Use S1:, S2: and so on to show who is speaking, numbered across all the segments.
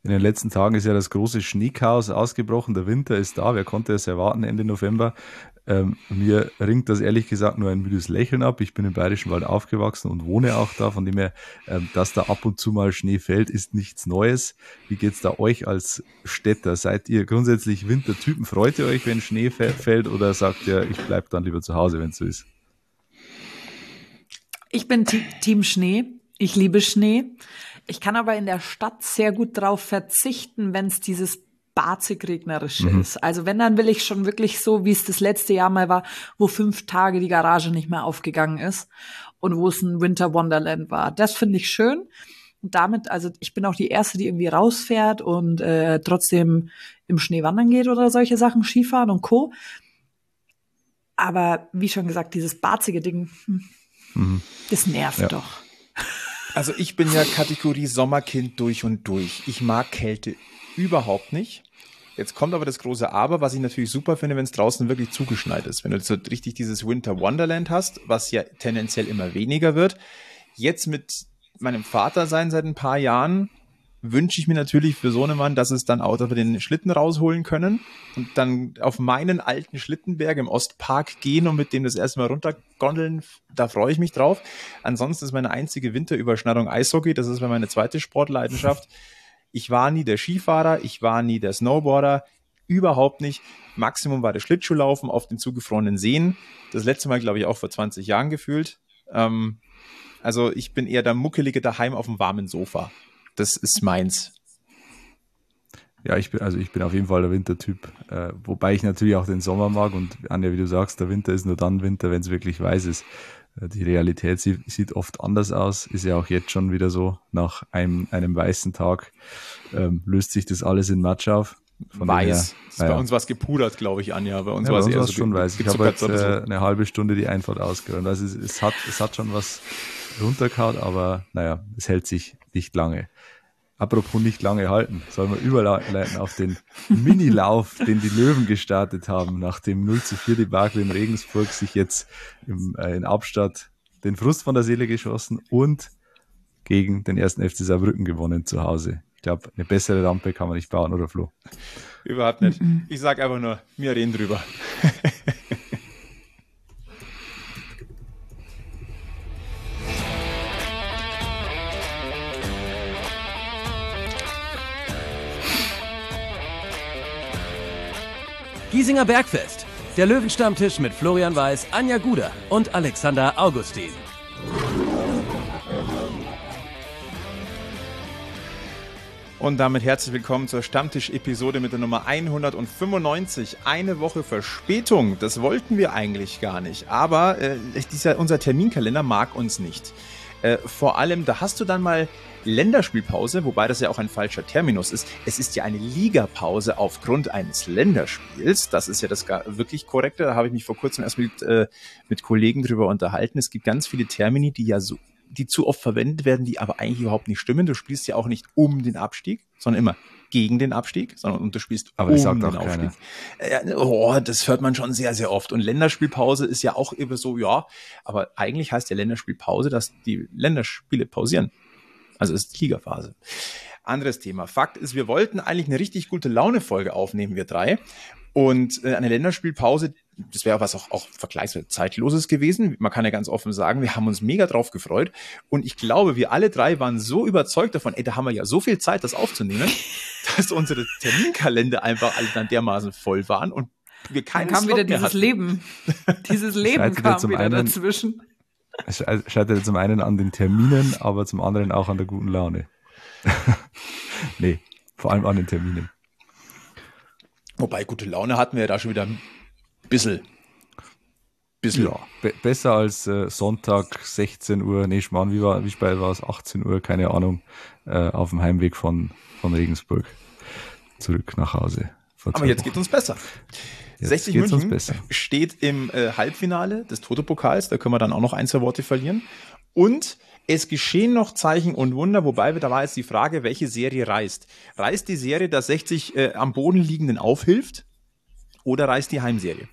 S1: In den letzten Tagen ist ja das große Schneechaos ausgebrochen. Der Winter ist da. Wer konnte es erwarten Ende November? Mir ringt das ehrlich gesagt nur ein müdes Lächeln ab. Ich bin im Bayerischen Wald aufgewachsen und wohne auch da. Von dem her, dass da ab und zu mal Schnee fällt, ist nichts Neues. Wie geht's da euch als Städter? Seid ihr grundsätzlich Wintertypen? Freut ihr euch, wenn Schnee fällt, oder sagt ihr, ich bleib dann lieber zu Hause, wenn es so ist?
S2: Ich bin Team Schnee. Ich liebe Schnee. Ich kann aber in der Stadt sehr gut drauf verzichten, wenn es dieses barzig regnerische ist. Also wenn, dann will ich schon wirklich so, wie es das letzte Jahr mal war, wo 5 Tage die Garage nicht mehr aufgegangen ist und wo es ein Winter Wonderland war. Das finde ich schön. Und damit, also ich bin auch die Erste, die irgendwie rausfährt und trotzdem im Schnee wandern geht oder solche Sachen, Skifahren und Co. Aber wie schon gesagt, dieses barzige Ding, das nervt doch.
S3: Also ich bin ja Kategorie Sommerkind durch und durch. Ich mag Kälte überhaupt nicht. Jetzt kommt aber das große Aber, was ich natürlich super finde, wenn es draußen wirklich zugeschneit ist. Wenn du so richtig dieses Winter Wonderland hast, was ja tendenziell immer weniger wird. Jetzt mit meinem Vater sein seit ein paar Jahren wünsche ich mir natürlich für Sohnemann, dass es dann auch, dass wir den Schlitten rausholen können und dann auf meinen alten Schlittenberg im Ostpark gehen und mit dem das erste Mal runtergondeln. Da freue ich mich drauf. Ansonsten ist meine einzige Winterüberschneidung Eishockey. Das ist meine zweite Sportleidenschaft. Ich war nie der Skifahrer, ich war nie der Snowboarder, überhaupt nicht. Maximum war der Schlittschuhlaufen auf den zugefrorenen Seen. Das letzte Mal, glaube ich, auch vor 20 Jahren gefühlt. Also ich bin eher der Muckelige daheim auf dem warmen Sofa. Das ist meins.
S1: Ja, ich bin auf jeden Fall der Wintertyp, wobei ich natürlich auch den Sommer mag und Anja, wie du sagst, der Winter ist nur dann Winter, wenn es wirklich weiß ist. Die Realität sieht oft anders aus, ist ja auch jetzt schon wieder so, nach einem weißen Tag löst sich das alles in Matsch auf.
S3: Von weiß. Bei uns war es gepudert, glaube ich, Anja. Bei uns war es eher so
S1: schon weiß. Ich habe jetzt eine halbe Stunde die Einfahrt ausgehört. Also es hat schon was runtergehauen, aber naja, es hält sich nicht lange. Apropos nicht lange halten, sollen wir überleiten auf den Minilauf, den die Löwen gestartet haben, nach dem 0:4 Debakel in Regensburg, sich jetzt in Albstadt den Frust von der Seele geschossen und gegen den 1. FC Saarbrücken gewonnen zu Hause. Ich glaube, eine bessere Rampe kann man nicht bauen, oder Flo?
S3: Überhaupt nicht. Ich sage einfach nur, wir reden drüber.
S4: Giesinger Bergfest. Der Löwenstammtisch mit Florian Weiß, Anja Guder und Alexander Augustin.
S3: Und damit herzlich willkommen zur Stammtisch-Episode mit der Nummer 195. Eine Woche Verspätung, das wollten wir eigentlich gar nicht. Aber unser Terminkalender mag uns nicht. Vor allem, da hast du dann mal Länderspielpause, wobei das ja auch ein falscher Terminus ist. Es ist ja eine Ligapause aufgrund eines Länderspiels. Das ist ja das wirklich Korrekte. Da habe ich mich vor kurzem erst mit Kollegen drüber unterhalten. Es gibt ganz viele Termini, die zu oft verwendet werden, die aber eigentlich überhaupt nicht stimmen. Du spielst ja auch nicht um den Abstieg, sondern immer gegen den Abstieg, sondern du spielst
S1: aber um den Aufstieg.
S3: Das hört man schon sehr, sehr oft. Und Länderspielpause ist ja auch immer so, ja, aber eigentlich heißt ja Länderspielpause, dass die Länderspiele pausieren. Also ist die Ligaphase. Anderes Thema. Fakt ist, wir wollten eigentlich eine richtig gute Laune-Folge aufnehmen, wir drei. Und eine Länderspielpause, das wäre was auch vergleichsweise Zeitloses gewesen. Man kann ja ganz offen sagen, wir haben uns mega drauf gefreut. Und ich glaube, wir alle drei waren so überzeugt davon, da haben wir ja so viel Zeit, das aufzunehmen, dass unsere Terminkalender einfach alle dann dermaßen voll waren und wir keinen
S2: Slot mehr hatten. Dann kam wieder dieses Leben. Dieses Leben kam wieder dazwischen.
S1: Es scheitert zum einen an den Terminen, aber zum anderen auch an der guten Laune. Nee, vor allem an den Terminen.
S3: Wobei, gute Laune hatten wir ja da schon wieder ein bisschen.
S1: Ja, besser als Sonntag 16 Uhr, wie spät war es? 18 Uhr, keine Ahnung, auf dem Heimweg von Regensburg zurück nach Hause.
S3: Aber jetzt geht es uns besser. 60 München steht im Halbfinale des Toto-Pokals, da können wir dann auch noch 1-2 Worte verlieren. Und es geschehen noch Zeichen und Wunder, wobei da war jetzt die Frage, welche Serie reißt. Reißt die Serie, dass 60 am Boden liegenden aufhilft, oder reißt die Heimserie?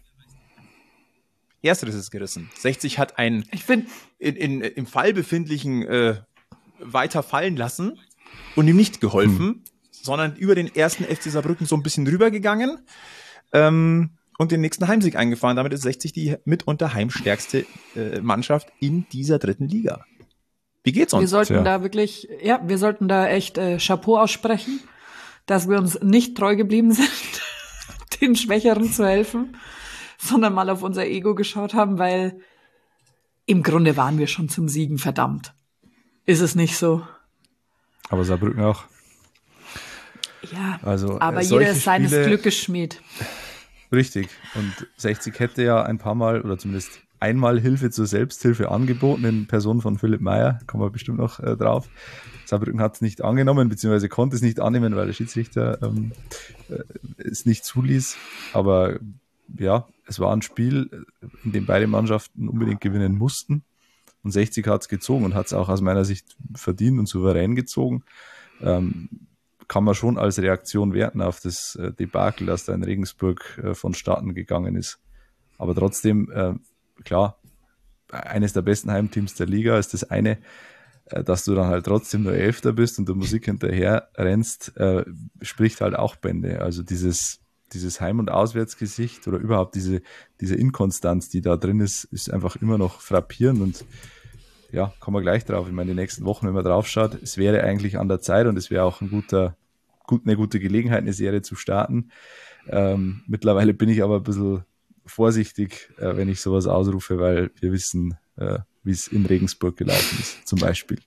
S3: Ersteres ist gerissen. 60 hat einen im Fall befindlichen weiter fallen lassen und ihm nicht geholfen, sondern über den ersten FC Saarbrücken so ein bisschen rübergegangen und den nächsten Heimsieg eingefahren. Damit ist 60 die mitunter heimstärkste Mannschaft in dieser 3. Liga. Wie geht's uns?
S2: Wir sollten da echt Chapeau aussprechen, dass wir uns nicht treu geblieben sind, den Schwächeren zu helfen, sondern mal auf unser Ego geschaut haben, weil im Grunde waren wir schon zum Siegen verdammt. Ist es nicht so?
S1: Aber Saarbrücken auch.
S2: Ja,
S1: Also,
S2: aber jeder ist seines
S1: Spiele,
S2: Glückes Schmied.
S1: Richtig. Und 60 hätte ja ein paar Mal oder zumindest einmal Hilfe zur Selbsthilfe angeboten in Person von Philipp Meyer. Kommen wir bestimmt noch drauf. Saarbrücken hat es nicht angenommen, beziehungsweise konnte es nicht annehmen, weil der Schiedsrichter es nicht zuließ. Aber ja, es war ein Spiel, in dem beide Mannschaften unbedingt gewinnen mussten. Und 60 hat es gezogen und hat es auch aus meiner Sicht verdient und souverän gezogen. Kann man schon als Reaktion werten auf das Debakel, das da in Regensburg vonstatten gegangen ist. Aber trotzdem, klar, eines der besten Heimteams der Liga ist das eine, dass du dann halt trotzdem nur Elfter bist und der Musik hinterher rennst, spricht halt auch Bände. Also dieses Heim- und Auswärtsgesicht oder überhaupt diese Inkonstanz, die da drin ist einfach immer noch frappierend und ja, kommen wir gleich drauf. Ich meine, die nächsten Wochen, wenn man drauf schaut, es wäre eigentlich an der Zeit und es wäre auch eine gute Gelegenheit, eine Serie zu starten. Mittlerweile bin ich aber ein bisschen vorsichtig, wenn ich sowas ausrufe, weil wir wissen, wie es in Regensburg gelaufen ist, zum Beispiel.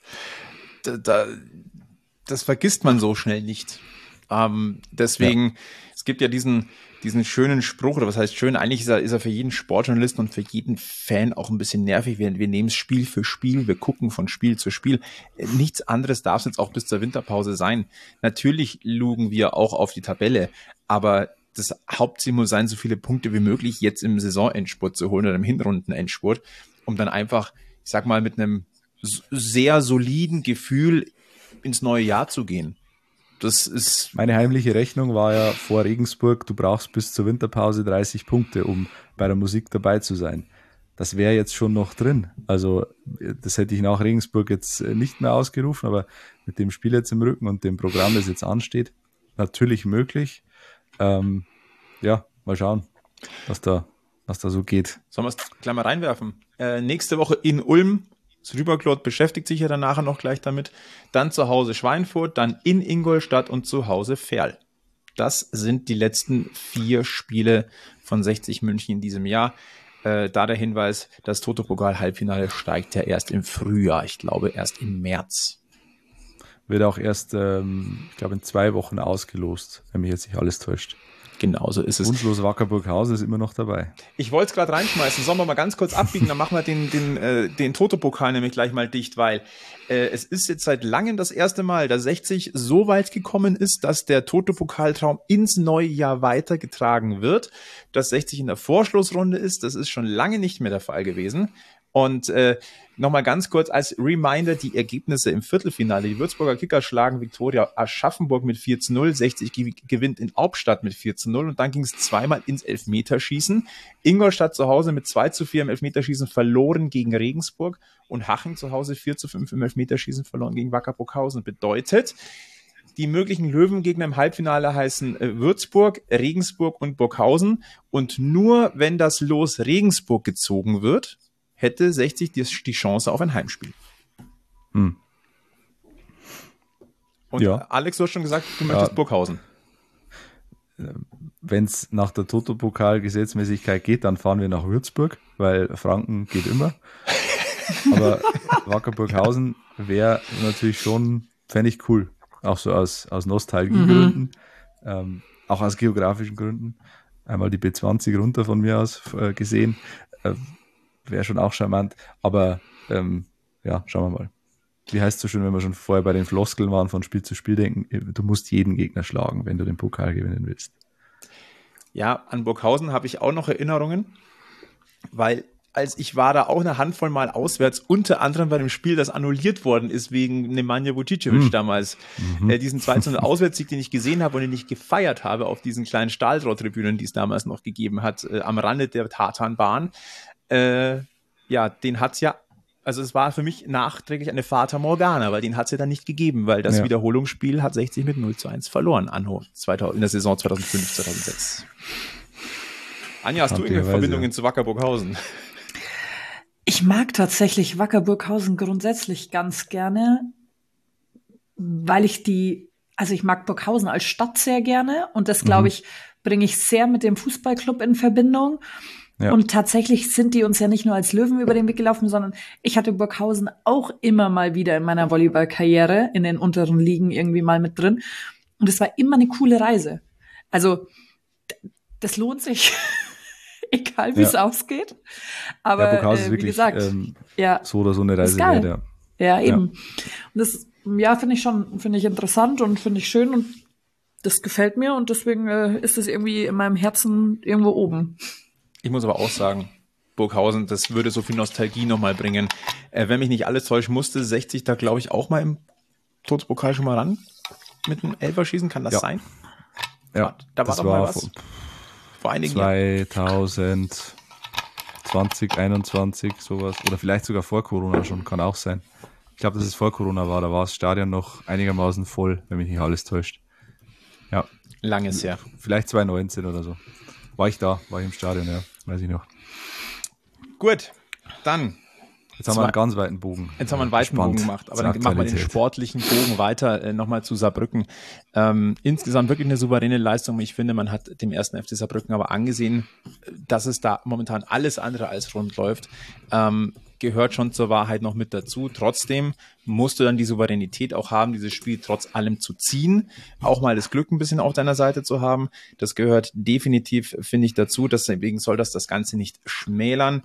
S3: Das vergisst man so schnell nicht. Deswegen, es gibt ja diesen schönen Spruch, oder was heißt schön, eigentlich ist er für jeden Sportjournalisten und für jeden Fan auch ein bisschen nervig. Wir nehmen es Spiel für Spiel, wir gucken von Spiel zu Spiel. Nichts anderes darf es jetzt auch bis zur Winterpause sein. Natürlich lugen wir auch auf die Tabelle, aber das Hauptziel muss sein, so viele Punkte wie möglich jetzt im Saisonendspurt zu holen oder im Hinrundenendspurt, um dann einfach, ich sag mal, mit einem sehr soliden Gefühl ins neue Jahr zu gehen. Das ist
S1: meine heimliche Rechnung war ja vor Regensburg, du brauchst bis zur Winterpause 30 Punkte, um bei der Musik dabei zu sein. Das wäre jetzt schon noch drin. Also das hätte ich nach Regensburg jetzt nicht mehr ausgerufen, aber mit dem Spiel jetzt im Rücken und dem Programm, das jetzt ansteht, natürlich möglich. Ja, mal schauen, was da so geht.
S3: Sollen wir es gleich mal reinwerfen? Nächste Woche in Ulm. Das Rüberklot beschäftigt sich ja dann nachher noch gleich damit. Dann zu Hause Schweinfurt, dann in Ingolstadt und zu Hause Verl. Das sind die letzten 4 Spiele von 60 München in diesem Jahr. Da der Hinweis, das Toto-Pokal-Halbfinale steigt ja erst im Frühjahr. Ich glaube, erst im März.
S1: Wird auch erst, ich glaube, in 2 Wochen ausgelost, wenn mich jetzt nicht alles täuscht.
S3: Genauso ist es.
S1: Wunschlos Wackerburghausen ist immer noch dabei.
S3: Ich wollte es gerade reinschmeißen. Sollen wir mal ganz kurz abbiegen, dann machen wir den Toto-Pokal nämlich gleich mal dicht, weil es ist jetzt seit langem das erste Mal, dass 60 so weit gekommen ist, dass der Toto-Pokal-Traum ins neue Jahr weitergetragen wird. Dass 60 in der Vorschlussrunde ist, das ist schon lange nicht mehr der Fall gewesen. Und nochmal ganz kurz als Reminder die Ergebnisse im Viertelfinale. Die Würzburger Kickers schlagen Viktoria Aschaffenburg mit 4:0, 60 gewinnt in Hauptstadt mit 4:0 und dann ging es zweimal ins Elfmeterschießen. Ingolstadt zu Hause mit 2:4 im Elfmeterschießen verloren gegen Regensburg und Haching zu Hause 4:5 im Elfmeterschießen verloren gegen Wacker Burghausen. Bedeutet, die möglichen Löwengegner im Halbfinale heißen Würzburg, Regensburg und Burghausen und nur wenn das Los Regensburg gezogen wird, hätte 60 die Chance auf ein Heimspiel. Und ja. Alex, du hast schon gesagt, du möchtest Burghausen.
S1: Wenn es nach der Toto-Pokal-Gesetzmäßigkeit geht, dann fahren wir nach Würzburg, weil Franken geht immer. Aber Wacker Burghausen wäre natürlich schon, fände ich cool. Auch so aus Nostalgiegründen, auch aus geografischen Gründen. Einmal die B20 runter von mir aus gesehen. Wäre schon auch charmant, aber ja, schauen wir mal. Wie heißt es so schön, wenn wir schon vorher bei den Floskeln waren, von Spiel zu Spiel denken, du musst jeden Gegner schlagen, wenn du den Pokal gewinnen willst.
S3: Ja, an Burghausen habe ich auch noch Erinnerungen, weil als ich war da auch eine Handvoll Mal auswärts, unter anderem bei dem Spiel, das annulliert worden ist wegen Nemanja Vučićević damals. Diesen 2:0 Auswärtssieg, den ich gesehen habe und den ich gefeiert habe auf diesen kleinen Stahlrohrtribünen, die es damals noch gegeben hat, am Rande der Tatanbahn. Ja, den hat's ja Also es war für mich nachträglich eine Fata Morgana, weil den hat es ja dann nicht gegeben, weil das Wiederholungsspiel hat 60 mit 0:1 verloren, Anno in der Saison 2005, 2006. Anja, hast du irgendwelche Verbindungen zu Wacker Burghausen?
S2: Ich mag tatsächlich Wacker Burghausen grundsätzlich ganz gerne, weil ich ich mag Burghausen als Stadt sehr gerne und das, glaube ich, bringe ich sehr mit dem Fußballclub in Verbindung. Ja. Und tatsächlich sind die uns ja nicht nur als Löwen über den Weg gelaufen, sondern ich hatte Burghausen auch immer mal wieder in meiner Volleyballkarriere in den unteren Ligen irgendwie mal mit drin. Und es war immer eine coole Reise. Also das lohnt sich, egal wie es ausgeht. Aber
S1: Burghausen ist
S2: wie
S1: wirklich,
S2: gesagt,
S1: so oder so eine Reise wert.
S2: Ja, eben. Und das finde ich interessant und finde ich schön und das gefällt mir und deswegen ist es irgendwie in meinem Herzen irgendwo oben.
S3: Ich muss aber auch sagen, Burghausen, das würde so viel Nostalgie nochmal bringen. Wenn mich nicht alles täuscht, musste 60 da, glaube ich, auch mal im Todespokal schon mal ran mit einem Elferschießen. Kann das sein?
S1: Ja,
S3: da war doch mal was. Vor einigen Jahren.
S1: 2020, 2021, sowas. Oder vielleicht sogar vor Corona schon, kann auch sein. Ich glaube, dass es vor Corona war. Da war das Stadion noch einigermaßen voll, wenn mich nicht alles täuscht. Ja.
S3: Langes her.
S1: Vielleicht 2019 oder so. War ich im Stadion, ja. Weiß ich noch.
S3: Gut, dann.
S1: Jetzt haben wir einen ganz weiten Bogen.
S3: Jetzt haben wir einen weiten Bogen gemacht, aber dann machen wir den sportlichen Bogen weiter, nochmal zu Saarbrücken. Insgesamt wirklich eine souveräne Leistung. Ich finde, man hat dem ersten FC Saarbrücken aber angesehen, dass es da momentan alles andere als rund läuft. Gehört schon zur Wahrheit noch mit dazu. Trotzdem musst du dann die Souveränität auch haben, dieses Spiel trotz allem zu ziehen, auch mal das Glück ein bisschen auf deiner Seite zu haben. Das gehört definitiv, finde ich, dazu. Deswegen soll das Ganze nicht schmälern.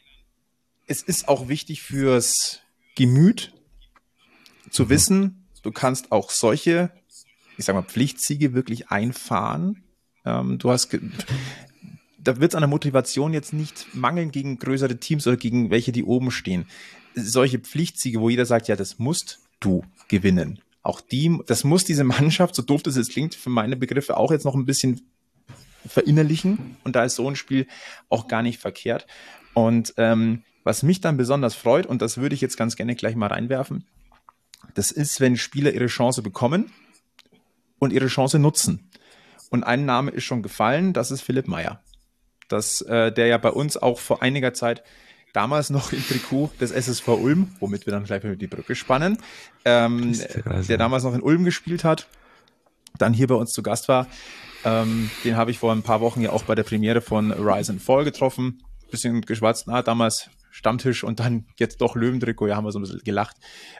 S3: Es ist auch wichtig fürs Gemüt zu wissen, du kannst auch solche, ich sag mal, Pflichtsiege wirklich einfahren. Da wird es an der Motivation jetzt nicht mangeln gegen größere Teams oder gegen welche, die oben stehen. Solche Pflichtsiege, wo jeder sagt, ja, das musst du gewinnen. Auch das muss diese Mannschaft, so doof das jetzt klingt, für meine Begriffe auch jetzt noch ein bisschen verinnerlichen. Und da ist so ein Spiel auch gar nicht verkehrt. Und was mich dann besonders freut, und das würde ich jetzt ganz gerne gleich mal reinwerfen, das ist, wenn Spieler ihre Chance bekommen und ihre Chance nutzen. Und ein Name ist schon gefallen, das ist Philipp Meyer. Der ja bei uns auch vor einiger Zeit damals noch im Trikot des SSV Ulm, womit wir dann gleich wieder die Brücke spannen, der damals noch in Ulm gespielt hat, dann hier bei uns zu Gast war. Den habe ich vor ein paar Wochen ja auch bei der Premiere von Rise and Fall getroffen. Bisschen geschwatzt, damals Stammtisch und dann jetzt doch Löwentrikot, ja, haben wir so ein bisschen gelacht.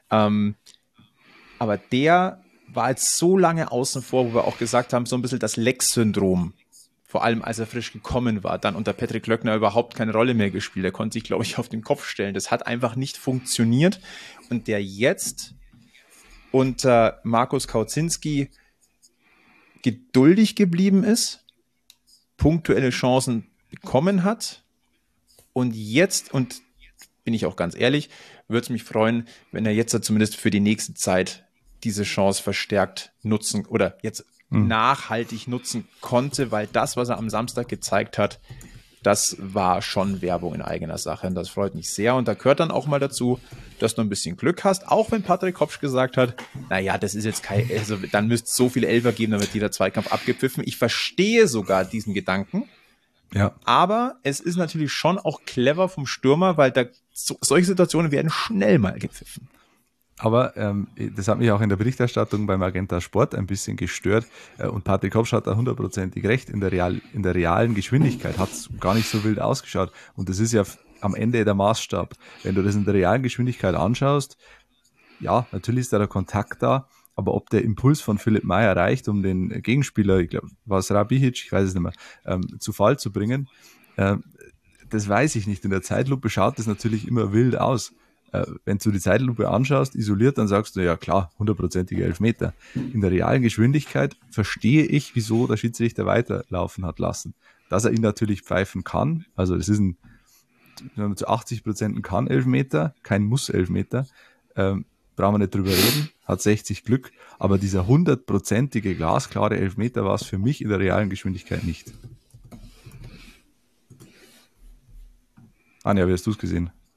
S3: Aber der war jetzt so lange außen vor, wo wir auch gesagt haben, so ein bisschen das Lex-Syndrom. Vor allem, als er frisch gekommen war, dann unter Patrick Löckner überhaupt keine Rolle mehr gespielt. Er konnte sich, glaube ich, auf den Kopf stellen. Das hat einfach nicht funktioniert. Und der jetzt unter Markus Kauzinski geduldig geblieben ist, punktuelle Chancen bekommen hat und jetzt, und bin ich auch ganz ehrlich, würde es mich freuen, wenn er jetzt zumindest für die nächste Zeit diese Chance verstärkt nutzen oder jetzt nachhaltig nutzen konnte, weil das, was er am Samstag gezeigt hat, das war schon Werbung in eigener Sache und das freut mich sehr und da gehört dann auch mal dazu, dass du ein bisschen Glück hast, auch wenn Patrick Kopsch gesagt hat, naja, das ist jetzt dann müsste es so viele Elfer geben, dann wird jeder Zweikampf abgepfiffen. Ich verstehe sogar diesen Gedanken, ja, aber es ist natürlich schon auch clever vom Stürmer, weil solche Situationen werden schnell mal gepfiffen.
S1: Aber das hat mich auch in der Berichterstattung beim Magenta Sport ein bisschen gestört. Und Patrick Kopsch hat da 100%ig recht. In der realen Geschwindigkeit hat es gar nicht so wild ausgeschaut. Und das ist ja am Ende der Maßstab. Wenn du das in der realen Geschwindigkeit anschaust, ja, natürlich ist da der Kontakt da. Aber ob der Impuls von Philipp Meyer reicht, um den Gegenspieler, ich glaube, war es Rabihic, ich weiß es nicht mehr, zu Fall zu bringen, das weiß ich nicht. In der Zeitlupe schaut das natürlich immer wild aus. Wenn du die Zeitlupe anschaust, isoliert, dann sagst du, ja klar, 100%ige Elfmeter. In der realen Geschwindigkeit verstehe ich, wieso der Schiedsrichter weiterlaufen hat lassen. Dass er ihn natürlich pfeifen kann, also es ist zu 80% ein Kann-Elfmeter, kein Muss-Elfmeter, brauchen wir nicht drüber reden, hat 60 Glück, aber dieser 100%ige glasklare Elfmeter war es für mich in der realen Geschwindigkeit nicht. Anja, wie hast du es gesehen?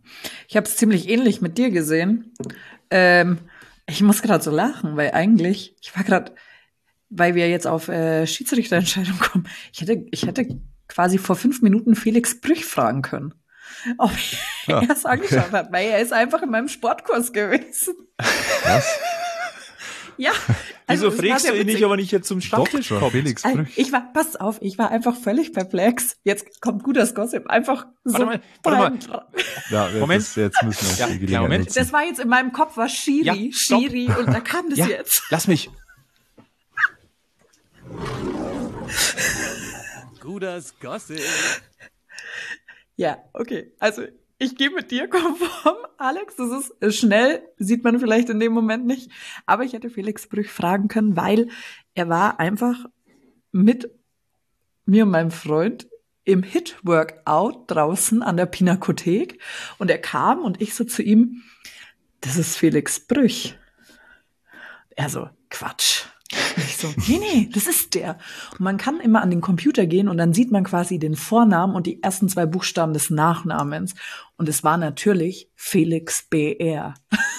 S2: Ich habe es ziemlich ähnlich mit dir gesehen. Ich muss gerade so lachen, weil eigentlich, weil wir jetzt auf Schiedsrichterentscheidung kommen, ich hätte quasi vor 5 Minuten Felix Brüch fragen können, ob er es angeschaut hat, weil er ist einfach in meinem Sportkurs gewesen.
S1: Was?
S2: Ja.
S3: Wieso
S2: es war
S3: fragst
S2: sehr
S3: du ihn nicht,
S2: witzig.
S3: ob er nicht jetzt zum Stammtisch
S1: Dr.
S3: kommt?
S1: Felix Brüch.
S2: Pass auf, ich war einfach völlig perplex. Jetzt kommt gutes Gossip, einfach so.
S3: Warte mal.
S1: Ja,
S3: Moment.
S1: Jetzt müssen wir uns
S3: Ja,
S1: die
S3: ja,
S1: Gelegenheit
S3: Moment.
S1: nutzen.
S2: Das war jetzt in meinem Kopf, war Schiri,
S3: Ja, stopp.
S2: Schiri, und da kam das
S3: Ja,
S2: jetzt.
S3: lass mich.
S4: Guders Gossip.
S2: Ja, okay. Also ich gehe mit dir konform, Alex. Das ist schnell, sieht man vielleicht in dem Moment nicht. Aber ich hätte Felix Brüch fragen können, weil er war einfach mit mir und meinem Freund im Hit-Workout draußen an der Pinakothek. Und er kam und ich so zu ihm, das ist Felix Brüch. Er so, Quatsch. Und ich so, nee, das ist der. Und man kann immer an den Computer gehen und dann sieht man quasi den Vornamen und die ersten 2 Buchstaben des Nachnamens. Und es war natürlich Felix BR.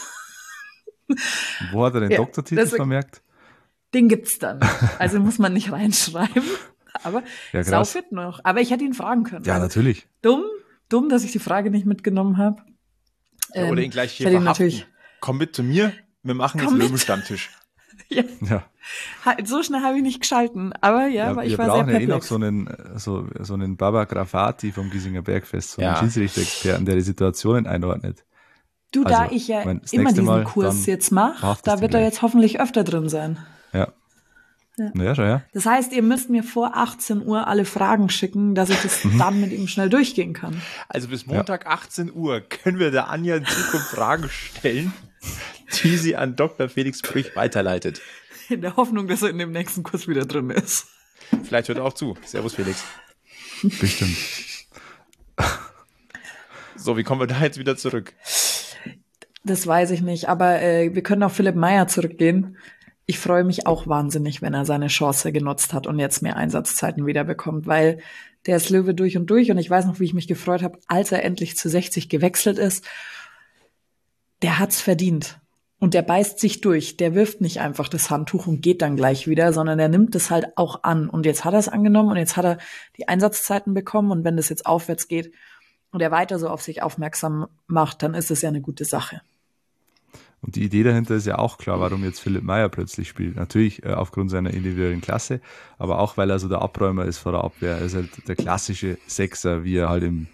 S1: Wo hat er den
S2: Ja,
S1: Doktortitel
S2: das-
S1: vermerkt?
S2: Den gibt's dann. Also muss man nicht reinschreiben. Aber
S1: Ja, krass.
S2: saufit noch. Aber ich hätte ihn fragen können.
S1: Ja,
S2: Also
S1: natürlich.
S2: dumm, dass ich die Frage nicht mitgenommen habe.
S3: Ja, oder ihn gleich
S2: ich
S3: hier
S2: hätte ihn
S3: verhaften.
S2: natürlich.
S3: Komm mit zu mir, wir machen jetzt
S2: Komm mit.
S3: Löwenstammtisch.
S2: Ja,
S1: Ja.
S2: so schnell habe ich nicht geschalten. Aber ja, aber
S1: wir
S2: ich war sehr
S1: brauchen ja eh noch
S2: perplex.
S1: so einen Baba Grafati vom Giesinger Bergfest, so einen
S3: Ja.
S1: Schiedsrichter-Experten, der die Situationen einordnet.
S2: Du,
S1: Also,
S2: da ich ja
S1: ich mein, das
S2: immer
S1: nächste
S2: diesen
S1: Mal,
S2: Kurs
S1: dann
S2: jetzt mache,
S1: verhaftest
S2: da
S1: du
S2: wird er
S1: gleich.
S2: jetzt hoffentlich öfter drin sein.
S1: Ja. Ja, schon, ja.
S2: Das heißt, ihr müsst mir vor 18 Uhr alle Fragen schicken, dass ich das
S1: Mhm.
S2: dann mit ihm schnell durchgehen kann.
S3: Also bis Montag 18 Uhr können wir der Anja in Zukunft Fragen stellen, die sie an Dr. Felix Brüch weiterleitet.
S2: In der Hoffnung, dass er in dem nächsten Kurs wieder drin ist.
S3: Vielleicht hört er auch zu. Servus, Felix.
S1: Bestimmt.
S3: So, wie kommen wir da jetzt wieder zurück?
S2: Das weiß ich nicht, aber wir können auf Philipp Meyer zurückgehen. Ich freue mich auch wahnsinnig, wenn er seine Chance genutzt hat und jetzt mehr Einsatzzeiten wieder bekommt, weil der ist Löwe durch und durch und ich weiß noch, wie ich mich gefreut habe, als er endlich zu 60 gewechselt ist. Der hat's verdient. Und der beißt sich durch. Der wirft nicht einfach das Handtuch und geht dann gleich wieder, sondern der nimmt es halt auch an. Und jetzt hat er es angenommen und jetzt hat er die Einsatzzeiten bekommen. Und wenn das jetzt aufwärts geht und er weiter so auf sich aufmerksam macht, dann ist es ja eine gute Sache.
S1: Und die Idee dahinter ist ja auch klar, warum jetzt Philipp Meyer plötzlich spielt. Natürlich aufgrund seiner individuellen Klasse, aber auch, weil er so der Abräumer ist vor der Abwehr. Er ist halt der klassische Sechser, wie er halt im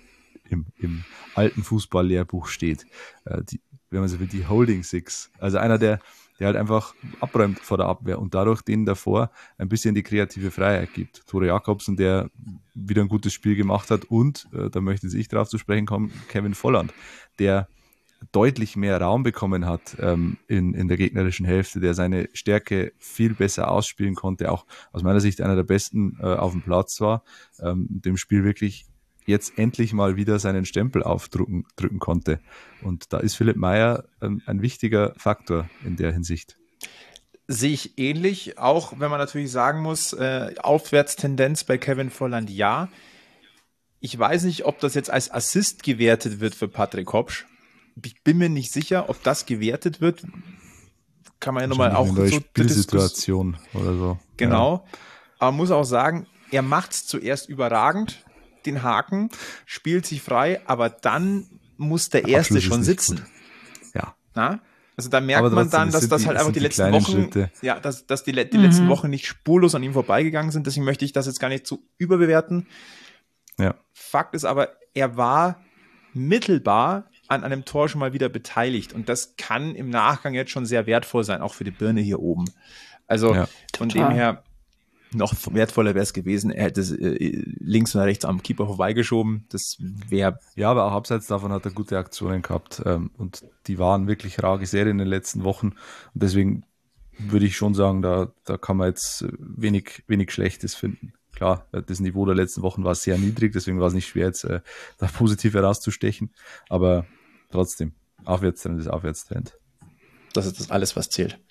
S1: alten Fußballlehrbuch steht. Wenn man so will, die Holding Six. Also einer, der halt einfach abräumt vor der Abwehr und dadurch denen davor ein bisschen die kreative Freiheit gibt. Tore Jakobsen, der wieder ein gutes Spiel gemacht hat und, da möchte ich drauf zu sprechen kommen, Kevin Volland, der deutlich mehr Raum bekommen hat in der gegnerischen Hälfte, der seine Stärke viel besser ausspielen konnte, auch aus meiner Sicht einer der besten auf dem Platz war, dem Spiel wirklich jetzt endlich mal wieder seinen Stempel drücken konnte. Und da ist Philipp Meyer ein wichtiger Faktor in der Hinsicht.
S3: Sehe ich ähnlich, auch wenn man natürlich sagen muss, Aufwärtstendenz bei Kevin Volland, ja. Ich weiß nicht, ob das jetzt als Assist gewertet wird für Patrick Hopsch. Ich bin mir nicht sicher, ob das gewertet wird. Kann man ja nochmal auch
S1: eine neue
S3: so
S1: Spielsituation oder so.
S3: Genau. Aber man muss auch sagen, er macht es zuerst überragend, den Haken, spielt sich frei, aber dann muss der Erste
S1: Abschluss ist
S3: schon
S1: nicht
S3: sitzen.
S1: gut. Ja.
S3: Na? Also da merkt
S1: Aber
S3: man
S1: trotzdem,
S3: dann, dass das halt einfach die letzten
S1: kleinen
S3: Wochen,
S1: Schritte.
S3: ja, dass die letzten Wochen nicht spurlos an ihm vorbeigegangen sind. Deswegen möchte ich das jetzt gar nicht zu überbewerten.
S1: Ja.
S3: Fakt ist aber, er war mittelbar an einem Tor schon mal wieder beteiligt. Und das kann im Nachgang jetzt schon sehr wertvoll sein, auch für die Birne hier oben. Also
S1: Ja,
S3: von
S2: total.
S3: dem her, noch wertvoller wäre es gewesen, er hätte es links und rechts am Keeper vorbeigeschoben. Das wäre
S1: Ja, aber auch abseits davon hat er gute Aktionen gehabt und die waren wirklich rar gesät in den letzten Wochen und deswegen würde ich schon sagen, da kann man jetzt wenig Schlechtes finden. Klar, das Niveau der letzten Wochen war sehr niedrig, deswegen war es nicht schwer, jetzt da positiv herauszustechen, aber trotzdem, Aufwärtstrend ist Aufwärtstrend.
S3: das ist das alles, was zählt.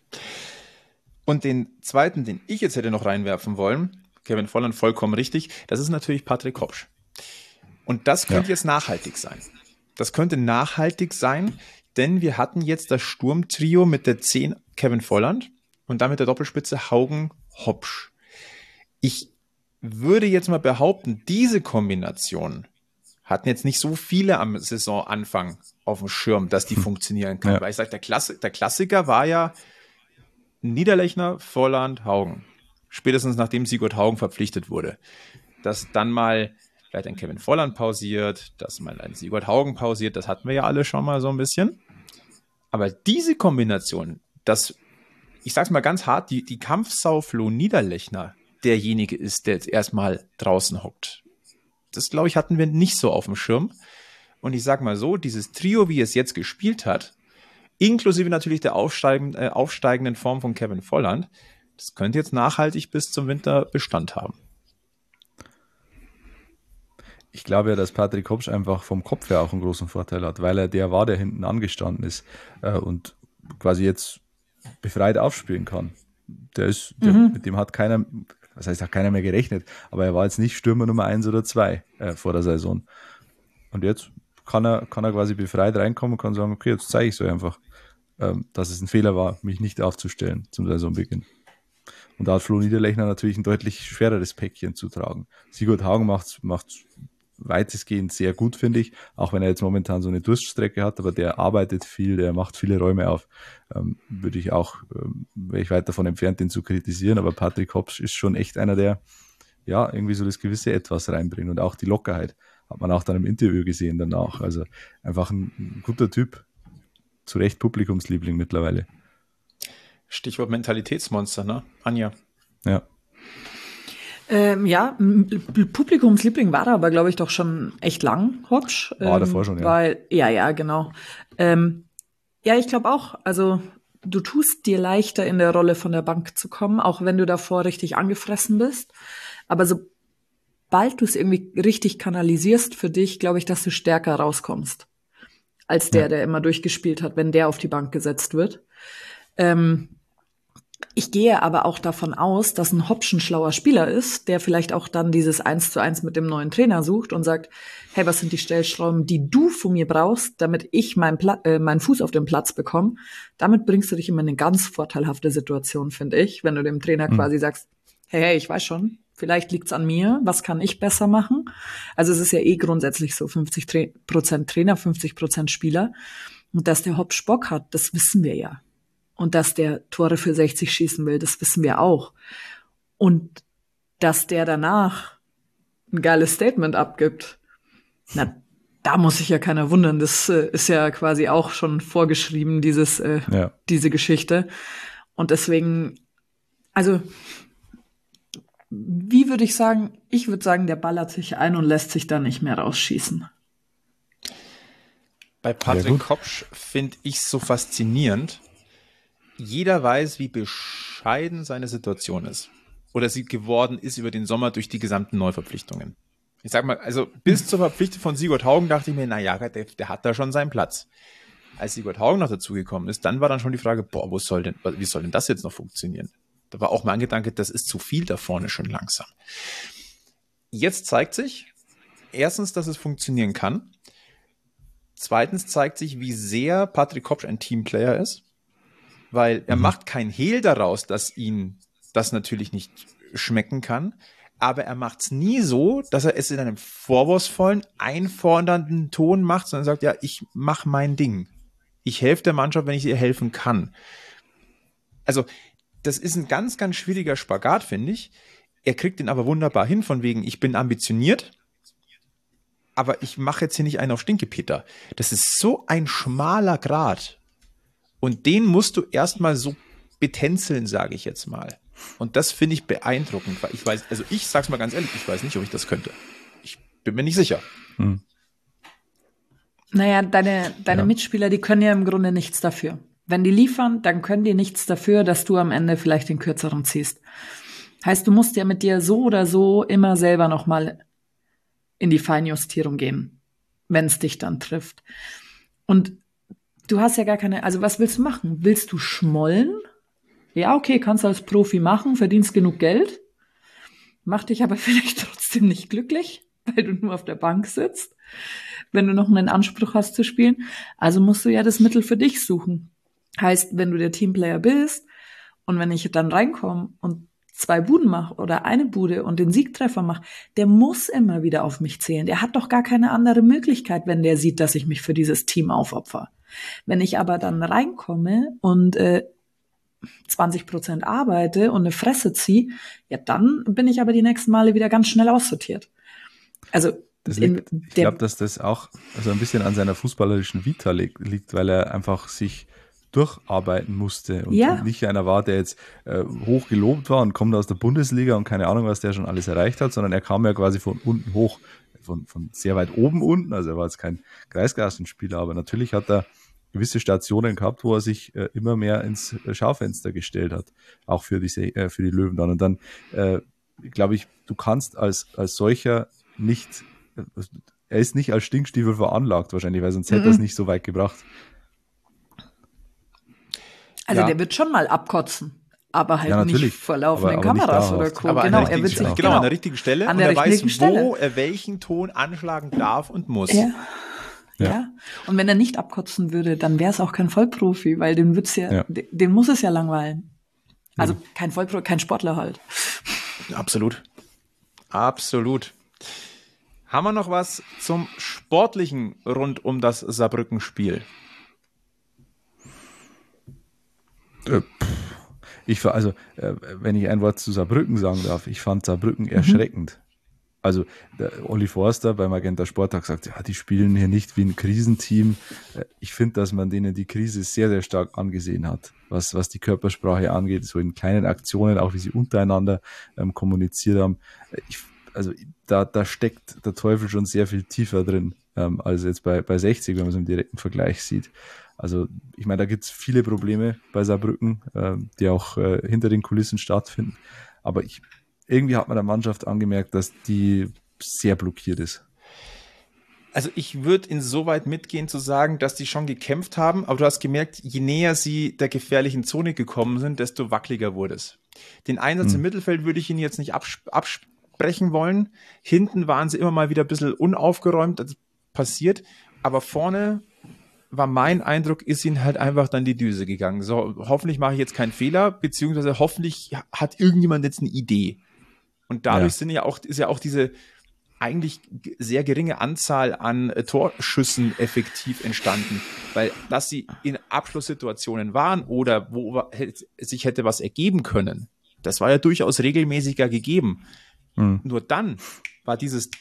S3: Und den zweiten, den ich jetzt hätte noch reinwerfen wollen, Kevin Volland vollkommen richtig, das ist natürlich Patrick Hopsch. Und das könnte jetzt nachhaltig sein. Das könnte nachhaltig sein, denn wir hatten jetzt das Sturmtrio mit der 10 Kevin Volland und damit der Doppelspitze Haugen-Hopsch. Ich würde jetzt mal behaupten, diese Kombination hatten jetzt nicht so viele am Saisonanfang auf dem Schirm, dass die funktionieren kann. Ja. Weil ich sage, der Klassiker war ja Niederlechner, Volland, Haugen. Spätestens nachdem Sigurd Haugen verpflichtet wurde. Dass dann mal vielleicht ein Kevin Volland pausiert, dass mal ein Sigurd Haugen pausiert, das hatten wir ja alle schon mal so ein bisschen. Aber diese Kombination, ich sag's mal ganz hart, die Kampfsau Flo Niederlechner derjenige ist, der jetzt erstmal draußen hockt. Das, glaube ich, hatten wir nicht so auf dem Schirm. Und ich sag mal so, dieses Trio, wie es jetzt gespielt hat, inklusive natürlich der aufsteigenden Form von Kevin Volland, das könnte jetzt nachhaltig bis zum Winter Bestand haben.
S1: Ich glaube ja, dass Patrick Hopsch einfach vom Kopf her auch einen großen Vorteil hat, weil er der war, der hinten angestanden ist und quasi jetzt befreit aufspielen kann. Mit dem hat keiner, was heißt auch keiner mehr gerechnet, aber er war jetzt nicht Stürmer Nummer 1 oder 2 vor der Saison. Und jetzt kann er quasi befreit reinkommen und kann sagen, okay, jetzt zeige ich es euch einfach, dass es ein Fehler war, mich nicht aufzustellen zum Saisonbeginn. Und da hat Flo Niederlechner natürlich ein deutlich schwereres Päckchen zu tragen. Sigurd Haugen macht's weitestgehend sehr gut, finde ich, auch wenn er jetzt momentan so eine Durststrecke hat, aber der arbeitet viel, der macht viele Räume auf. Wäre ich weit davon entfernt, den zu kritisieren, aber Patrick Hopsch ist schon echt einer, der ja irgendwie so das gewisse Etwas reinbringt und auch die Lockerheit. Hat man auch dann im Interview gesehen danach. Also einfach ein guter Typ. Zu Recht Publikumsliebling mittlerweile.
S3: Stichwort Mentalitätsmonster, ne? Anja.
S1: Ja.
S2: Publikumsliebling war er aber, glaube ich, doch schon echt lang, Hopsch.
S1: War davor schon,
S2: ja. Ja, genau. Ich glaube auch, also du tust dir leichter in der Rolle von der Bank zu kommen, auch wenn du davor richtig angefressen bist. Aber sobald du es irgendwie richtig kanalisierst für dich, glaube ich, dass du stärker rauskommst als der immer durchgespielt hat, wenn der auf die Bank gesetzt wird. Ich gehe aber auch davon aus, dass ein Hopsch ein schlauer Spieler ist, der vielleicht auch dann dieses 1:1 mit dem neuen Trainer sucht und sagt, hey, was sind die Stellschrauben, die du von mir brauchst, damit ich meinen Fuß auf den Platz bekomme. Damit bringst du dich immer in eine ganz vorteilhafte Situation, finde ich, wenn du dem Trainer quasi sagst, hey, ich weiß schon, vielleicht liegt's an mir, was kann ich besser machen? Also es ist ja grundsätzlich so 50% Trainer, 50% Spieler. Und dass der Hopsch Bock hat, das wissen wir ja. Und dass der Tore für 60 schießen will, das wissen wir auch. Und dass der danach ein geiles Statement abgibt, na, da muss sich ja keiner wundern. Das ist ja quasi auch schon vorgeschrieben, diese Geschichte. Und deswegen, also, wie würde ich sagen? Ich würde sagen, der ballert sich ein und lässt sich da nicht mehr rausschießen.
S3: Bei Patrick Hopsch finde ich so faszinierend. Jeder weiß, wie bescheiden seine Situation ist. Oder sie geworden ist über den Sommer durch die gesamten Neuverpflichtungen. Ich sag mal, also bis zur Verpflichtung von Sigurd Haugen dachte ich mir, der hat da schon seinen Platz. Als Sigurd Haugen noch dazugekommen ist, dann war dann schon die Frage, wie soll denn das jetzt noch funktionieren? Da war auch mein Gedanke, das ist zu viel da vorne schon langsam. Jetzt zeigt sich, erstens, dass es funktionieren kann. Zweitens zeigt sich, wie sehr Patrick Hopsch ein Teamplayer ist. Weil er macht kein Hehl daraus, dass ihn das natürlich nicht schmecken kann, aber er macht es nie so, dass er es in einem vorwurfsvollen, einfordernden Ton macht, sondern sagt, ja, ich mache mein Ding. Ich helfe der Mannschaft, wenn ich ihr helfen kann. Also, das ist ein ganz, ganz schwieriger Spagat, finde ich. Er kriegt den aber wunderbar hin, von wegen, ich bin ambitioniert, aber ich mache jetzt hier nicht einen auf Stinkepeter. Das ist so ein schmaler Grat. Und den musst du erstmal so betänzeln, sage ich jetzt mal. Und das finde ich beeindruckend, weil ich sag's mal ganz ehrlich, ich weiß nicht, ob ich das könnte. Ich bin mir nicht sicher.
S2: Naja, deine Mitspieler, die können ja im Grunde nichts dafür. Wenn die liefern, dann können die nichts dafür, dass du am Ende vielleicht den Kürzeren ziehst. Heißt, du musst ja mit dir so oder so immer selber nochmal in die Feinjustierung gehen, wenn es dich dann trifft. Und du hast ja gar keine, also was willst du machen? Willst du schmollen? Ja, okay, kannst du als Profi machen, verdienst genug Geld, macht dich aber vielleicht trotzdem nicht glücklich, weil du nur auf der Bank sitzt. wenn du noch einen Anspruch hast zu spielen. Also musst du ja das Mittel für dich suchen. Heißt, wenn du der Teamplayer bist und wenn ich dann reinkomme und 2 Buden mache oder eine Bude und den Siegtreffer mache, der muss immer wieder auf mich zählen. Der hat doch gar keine andere Möglichkeit, wenn der sieht, dass ich mich für dieses Team aufopfer. Wenn ich aber dann reinkomme und 20% arbeite und eine Fresse ziehe, ja, dann bin ich aber die nächsten Male wieder ganz schnell aussortiert. Also
S1: ich glaube, dass das auch also ein bisschen an seiner fußballerischen Vita liegt, weil er einfach sich durcharbeiten musste und nicht einer war, der jetzt hoch gelobt war und kommt aus der Bundesliga und keine Ahnung, was der schon alles erreicht hat, sondern er kam ja quasi von unten hoch, von sehr weit oben unten, also er war jetzt kein Kreisklassen-Spieler, aber natürlich hat er gewisse Stationen gehabt, wo er sich immer mehr ins Schaufenster gestellt hat, auch für die Löwen dann. Und dann glaube ich, du kannst als solcher nicht, er ist nicht als Stinkstiefel veranlagt wahrscheinlich, weil sonst hätte er es nicht so weit gebracht.
S2: Also der wird schon mal abkotzen, aber halt nicht vor laufenden Kameras oder Co.
S3: Genau, er wird sich an der richtigen Stelle und er weiß, wo er welchen Ton anschlagen darf und muss.
S2: Ja. Und wenn er nicht abkotzen würde, dann wäre es auch kein Vollprofi, weil den muss es ja langweilen. Also kein Vollprofi, kein Sportler halt.
S3: Absolut. Haben wir noch was zum Sportlichen rund um das Saarbrücken-Spiel?
S1: Wenn ich ein Wort zu Saarbrücken sagen darf, ich fand Saarbrücken erschreckend. Also der Olli Forster bei Magenta Sport hat gesagt, ja, die spielen hier nicht wie ein Krisenteam. Ich finde, dass man denen die Krise sehr, sehr stark angesehen hat, was die Körpersprache angeht, so in kleinen Aktionen, auch wie sie untereinander kommuniziert haben. Da steckt der Teufel schon sehr viel tiefer drin, als jetzt bei 60, wenn man es im direkten Vergleich sieht. Also ich meine, da gibt es viele Probleme bei Saarbrücken, die auch hinter den Kulissen stattfinden. Aber irgendwie hat man der Mannschaft angemerkt, dass die sehr blockiert ist.
S3: Also ich würde insoweit mitgehen zu sagen, dass die schon gekämpft haben, aber du hast gemerkt, je näher sie der gefährlichen Zone gekommen sind, desto wackeliger wurde es. Den Einsatz im Mittelfeld würde ich ihnen jetzt nicht absprechen wollen. Hinten waren sie immer mal wieder ein bisschen unaufgeräumt, das passiert, aber vorne war mein Eindruck, ist ihnen halt einfach dann die Düse gegangen. So, hoffentlich mache ich jetzt keinen Fehler, beziehungsweise hoffentlich hat irgendjemand jetzt eine Idee. Und dadurch ist ja auch diese eigentlich sehr geringe Anzahl an Torschüssen effektiv entstanden, weil dass sie in Abschlusssituationen waren oder wo sich hätte was ergeben können, das war ja durchaus regelmäßiger gegeben. Nur dann war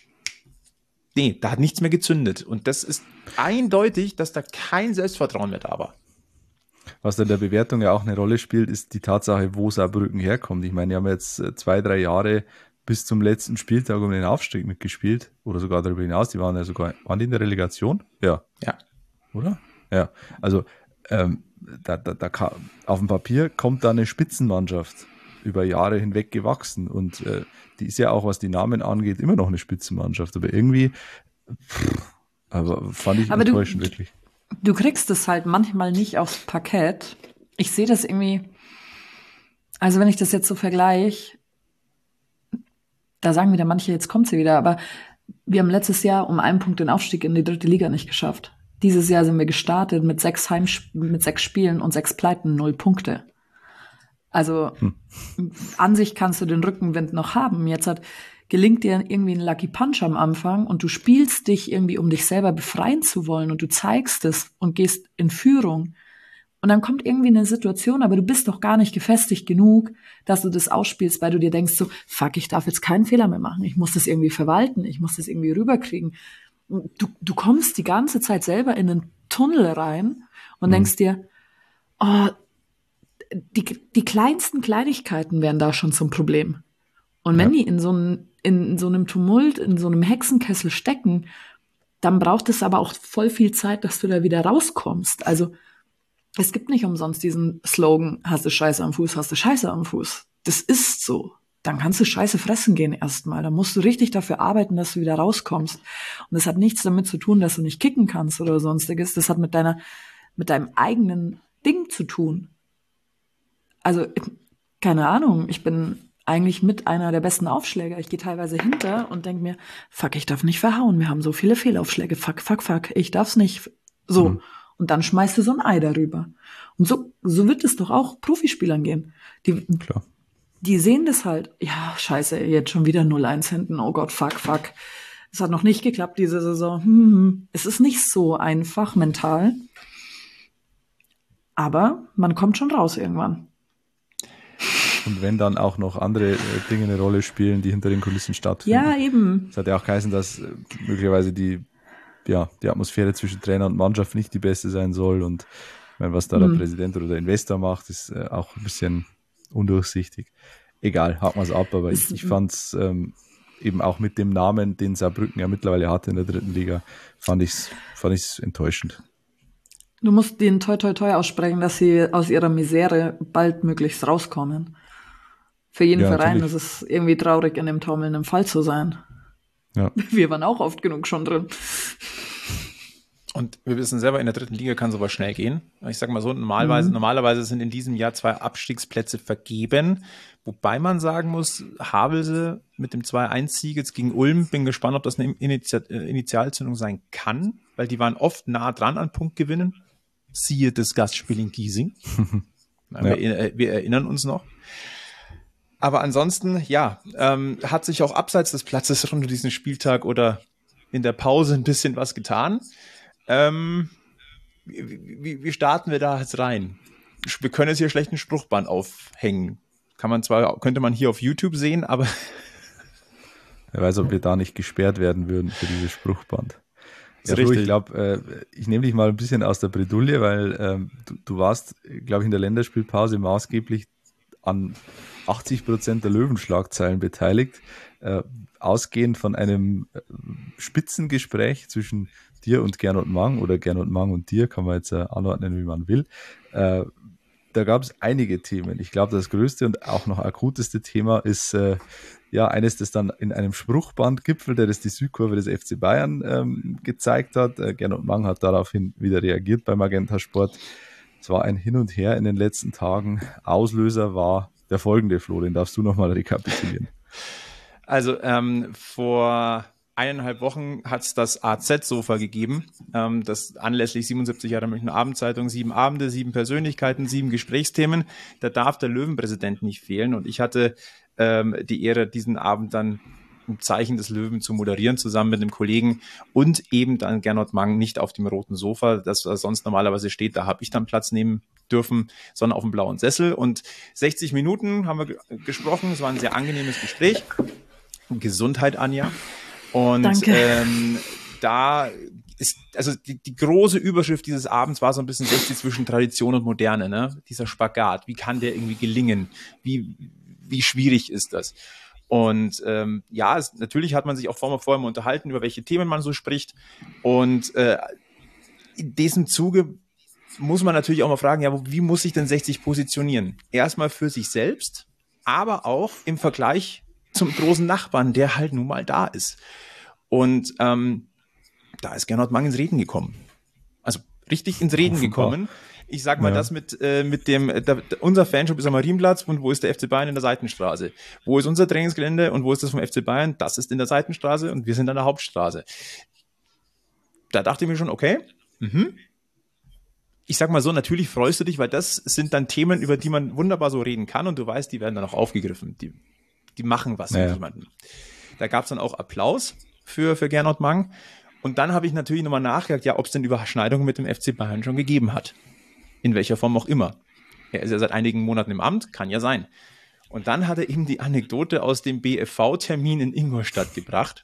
S3: da hat nichts mehr gezündet. Und das ist eindeutig, dass da kein Selbstvertrauen mehr da war.
S1: Was da in der Bewertung ja auch eine Rolle spielt, ist die Tatsache, wo Saarbrücken herkommt. Ich meine, die haben jetzt 2-3 Jahre bis zum letzten Spieltag um den Aufstieg mitgespielt oder sogar darüber hinaus. Die waren die in der Relegation? Ja. Oder? Ja. Also auf dem Papier kommt da eine Spitzenmannschaft über Jahre hinweg gewachsen und die ist ja auch, was die Namen angeht, immer noch eine Spitzenmannschaft, aber irgendwie fand ich enttäuschend, wirklich.
S2: Du kriegst es halt manchmal nicht aufs Parkett. Ich sehe das irgendwie, also wenn ich das jetzt so vergleiche, da sagen wieder manche, jetzt kommt sie wieder, aber wir haben letztes Jahr um 1 Punkt den Aufstieg in die 3. Liga nicht geschafft. Dieses Jahr sind wir gestartet mit 6 Spielen und 6 Pleiten, 0 Punkte. Also an sich kannst du den Rückenwind noch haben. Jetzt gelingt dir irgendwie ein Lucky Punch am Anfang und du spielst dich irgendwie, um dich selber befreien zu wollen und du zeigst es und gehst in Führung. Und dann kommt irgendwie eine Situation, aber du bist doch gar nicht gefestigt genug, dass du das ausspielst, weil du dir denkst so, fuck, ich darf jetzt keinen Fehler mehr machen. Ich muss das irgendwie verwalten. Ich muss das irgendwie rüberkriegen. Du kommst die ganze Zeit selber in einen Tunnel rein und denkst dir, oh, die kleinsten Kleinigkeiten werden da schon zum Problem. Und wenn die in so einem Tumult, in so einem Hexenkessel stecken, dann braucht es aber auch voll viel Zeit, dass du da wieder rauskommst. Also es gibt nicht umsonst diesen Slogan, hast du Scheiße am Fuß, hast du Scheiße am Fuß. Das ist so. Dann kannst du Scheiße fressen gehen erstmal. Dann musst du richtig dafür arbeiten, dass du wieder rauskommst. Und das hat nichts damit zu tun, dass du nicht kicken kannst oder sonstiges. Das hat mit deinem eigenen Ding zu tun. Also, keine Ahnung, ich bin eigentlich mit einer der besten Aufschläger. Ich gehe teilweise hinter und denke mir, fuck, ich darf nicht verhauen. Wir haben so viele Fehlaufschläge. Fuck, fuck, fuck. Ich darf's nicht. So. Mhm. Und dann schmeißt du so ein Ei darüber. Und so wird es doch auch Profispielern gehen.
S1: Klar.
S2: Die sehen das halt. Ja, scheiße, jetzt schon wieder 0-1 hinten. Oh Gott, fuck, fuck. Es hat noch nicht geklappt diese Saison. Es ist nicht so einfach mental. Aber man kommt schon raus irgendwann.
S1: Und wenn dann auch noch andere Dinge eine Rolle spielen, die hinter den Kulissen stattfinden.
S2: Ja, eben.
S1: Es hat ja auch geheißen, dass möglicherweise die Atmosphäre zwischen Trainer und Mannschaft nicht die beste sein soll. Und ich meine, was da der Präsident oder der Investor macht, ist auch ein bisschen undurchsichtig. Egal, haken wir es ab, aber ich fand es eben auch mit dem Namen, den Saarbrücken ja mittlerweile hatte in der 3. Liga, fand ich's enttäuschend.
S2: Du musst denen toi toi toi aussprechen, dass sie aus ihrer Misere baldmöglichst rauskommen. Für jeden Verein ist es irgendwie traurig, in dem taumelnden Fall zu sein.
S1: Ja.
S2: Wir waren auch oft genug schon drin.
S3: Und wir wissen selber, in der 3. Liga kann sowas schnell gehen. Ich sag mal so, normalerweise sind in diesem Jahr 2 Abstiegsplätze vergeben. Wobei man sagen muss, Havelse mit dem 2-1-Sieg jetzt gegen Ulm, bin gespannt, ob das eine Initialzündung sein kann, weil die waren oft nah dran an Punktgewinnen. Siehe das Gastspiel in Giesing. Wir erinnern uns noch. Aber ansonsten, hat sich auch abseits des Platzes rund um diesen Spieltag oder in der Pause ein bisschen was getan. Wie starten wir da jetzt rein? Wir können jetzt hier schlecht einen Spruchband aufhängen. Könnte man hier auf YouTube sehen, aber
S1: wer weiß, ob wir da nicht gesperrt werden würden für dieses Spruchband.
S3: Ja, richtig.
S1: Ich glaube, ich nehme dich mal ein bisschen aus der Bredouille, weil du warst, glaube ich, in der Länderspielpause maßgeblich an 80% der Löwenschlagzeilen beteiligt, ausgehend von einem Spitzengespräch zwischen dir und Gernot Mang oder Gernot Mang und dir, kann man jetzt anordnen, wie man will. Da gab es einige Themen. Ich glaube, das größte und auch noch akuteste Thema ist eines, das dann in einem Spruchband gipfelte, das die Südkurve des FC Bayern gezeigt hat. Gernot Mang hat daraufhin wieder reagiert bei Magenta Sport. Es war ein Hin und Her in den letzten Tagen. Auslöser war der folgende, Flo, den darfst du nochmal rekapitulieren.
S3: Also vor 1,5 Wochen hat es das AZ-Sofa gegeben, das anlässlich 77 Jahre Münchner Abendzeitung, 7 Abende, 7 Persönlichkeiten, 7 Gesprächsthemen. Da darf der Löwenpräsident nicht fehlen. Und ich hatte die Ehre, diesen Abend dann im Zeichen des Löwen zu moderieren, zusammen mit einem Kollegen und eben dann Gernot Mang nicht auf dem roten Sofa, das sonst normalerweise steht. Da habe ich dann Platz nehmen dürfen, sondern auf dem blauen Sessel. Und 60 Minuten haben wir gesprochen. Es war ein sehr angenehmes Gespräch. Gesundheit, Anja. Und da ist, also die große Überschrift dieses Abends war so ein bisschen 60 zwischen Tradition und Moderne, ne? Dieser Spagat. Wie kann der irgendwie gelingen? Wie schwierig ist das? Und natürlich hat man sich auch vorher mal unterhalten, über welche Themen man so spricht. Und in diesem Zuge muss man natürlich auch mal fragen, wie muss sich denn 60 positionieren? Erstmal für sich selbst, aber auch im Vergleich zum großen Nachbarn, der halt nun mal da ist. Und da ist Gernot Mang ins Reden gekommen. Also richtig ins Reden gekommen. Ich sag mal, das mit dem, unser Fanshop ist am Marienplatz und wo ist der FC Bayern in der Seitenstraße? Wo ist unser Trainingsgelände und wo ist das vom FC Bayern? Das ist in der Seitenstraße und wir sind an der Hauptstraße. Da dachte ich mir schon, okay, ich sag mal so, natürlich freust du dich, weil das sind dann Themen, über die man wunderbar so reden kann und du weißt, die werden dann auch aufgegriffen. Die machen was mit jemandem. Da gab es dann auch Applaus für Gernot Mang. Und dann habe ich natürlich nochmal nachgehakt, ob es denn Überschneidungen mit dem FC Bayern schon gegeben hat. In welcher Form auch immer. Er ist ja seit einigen Monaten im Amt, kann ja sein. Und dann hat er eben die Anekdote aus dem BFV-Termin in Ingolstadt gebracht.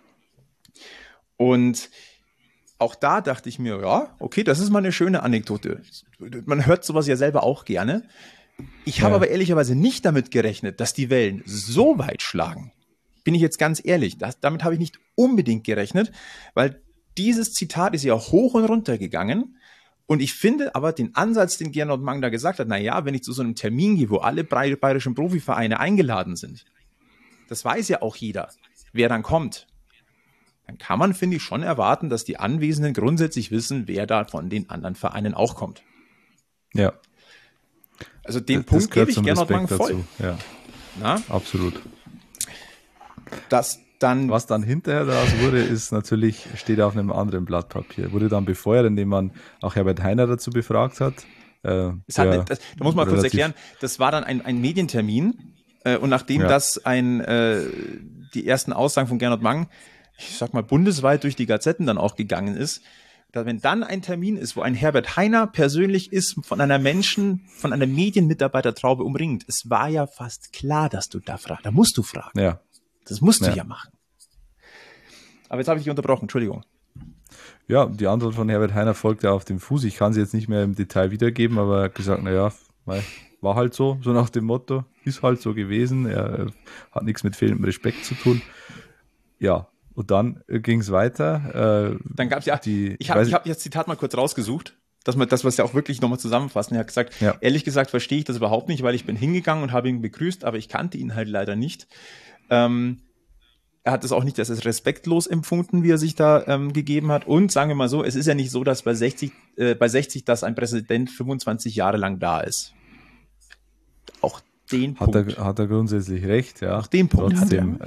S3: Und auch da dachte ich mir, okay, das ist mal eine schöne Anekdote. Man hört sowas ja selber auch gerne. Ich habe aber ehrlicherweise nicht damit gerechnet, dass die Wellen so weit schlagen. Bin ich jetzt ganz ehrlich, damit habe ich nicht unbedingt gerechnet, weil dieses Zitat ist ja hoch und runter gegangen. Und ich finde aber den Ansatz, den Gernot Mang da gesagt hat, wenn ich zu so einem Termin gehe, wo alle bayerischen Profivereine eingeladen sind, das weiß ja auch jeder, wer dann kommt. Dann kann man, finde ich, schon erwarten, dass die Anwesenden grundsätzlich wissen, wer da von den anderen Vereinen auch kommt.
S1: Ja.
S3: Also den Punkt gebe ich Gernot Mang voll.
S1: Ja.
S3: Na?
S1: Absolut.
S3: Das dann.
S1: Was dann hinterher daraus wurde, ist natürlich, steht auf einem anderen Blatt Papier. Wurde dann befeuert, indem man auch Herbert Hainer dazu befragt hat.
S3: Da muss man kurz erklären, das war dann ein Medientermin und nachdem die ersten Aussagen von Gernot Mang, ich sag mal, bundesweit durch die Gazetten dann auch gegangen ist, wenn dann ein Termin ist, wo ein Herbert Hainer persönlich ist, von einer Medienmitarbeitertraube umringt, es war ja fast klar, dass du da fragst. Da musst du fragen.
S1: Ja.
S3: Das musst du ja machen. Aber jetzt habe ich dich unterbrochen, Entschuldigung.
S1: Ja, die Antwort von Herbert Hainer folgt ja auf dem Fuß. Ich kann sie jetzt nicht mehr im Detail wiedergeben, aber er hat gesagt, naja, war halt so nach dem Motto, ist halt so gewesen. Er hat nichts mit fehlendem Respekt zu tun. Ja, und dann ging es weiter.
S3: Dann gab es ja, ich hab das Zitat mal kurz rausgesucht, dass wir das, was ja auch wirklich nochmal zusammenfassen. Er hat gesagt, ehrlich gesagt verstehe ich das überhaupt nicht, weil ich bin hingegangen und habe ihn begrüßt, aber ich kannte ihn halt leider nicht. Er hat es auch nicht als respektlos empfunden, wie er sich da gegeben hat. Und sagen wir mal so, es ist ja nicht so, dass bei 60, dass ein Präsident 25 Jahre lang da ist. Auch den Punkt.
S1: Hat er grundsätzlich recht, ja.
S3: Auch den Punkt.
S1: Trotzdem,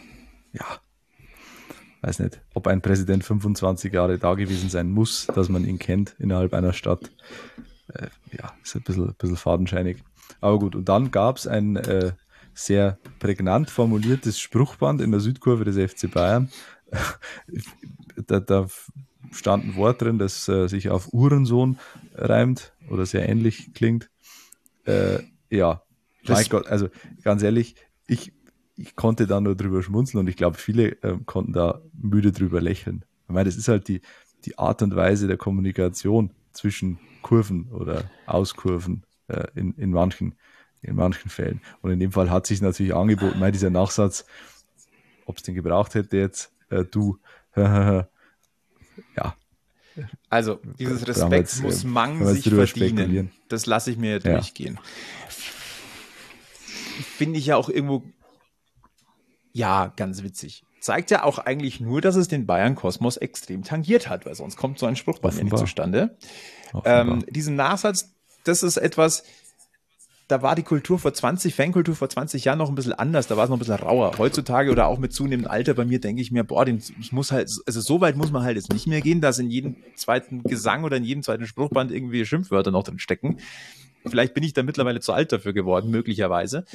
S1: weiß nicht, ob ein Präsident 25 Jahre da gewesen sein muss, dass man ihn kennt innerhalb einer Stadt. Ist ein bisschen fadenscheinig. Aber gut, und dann gab es ein sehr prägnant formuliertes Spruchband in der Südkurve des FC Bayern. Da stand ein Wort drin, das sich auf Uhrensohn reimt oder sehr ähnlich klingt. Mein Gott, also ganz ehrlich, ich konnte da nur drüber schmunzeln und ich glaube, viele konnten da müde drüber lächeln. Ich meine, das ist halt die Art und Weise der Kommunikation zwischen Kurven oder Auskurven in manchen Fällen. Und in dem Fall hat sich natürlich angeboten, dieser Nachsatz, ob es den gebraucht hätte jetzt, ja.
S3: Also, dieses Respekt muss Mang sich verdienen. Das lasse ich mir durchgehen. Finde ich ja auch irgendwo, ganz witzig. Zeigt ja auch eigentlich nur, dass es den Bayern-Kosmos extrem tangiert hat, weil sonst kommt so ein Spruchband nicht zustande. Diesen Nachsatz, das ist etwas, da war die Fankultur vor 20 Jahren noch ein bisschen anders, da war es noch ein bisschen rauer. Heutzutage oder auch mit zunehmendem Alter bei mir denke ich mir, so weit muss man halt jetzt nicht mehr gehen, dass in jedem zweiten Gesang oder in jedem zweiten Spruchband irgendwie Schimpfwörter noch drin stecken. Vielleicht bin ich da mittlerweile zu alt dafür geworden, möglicherweise.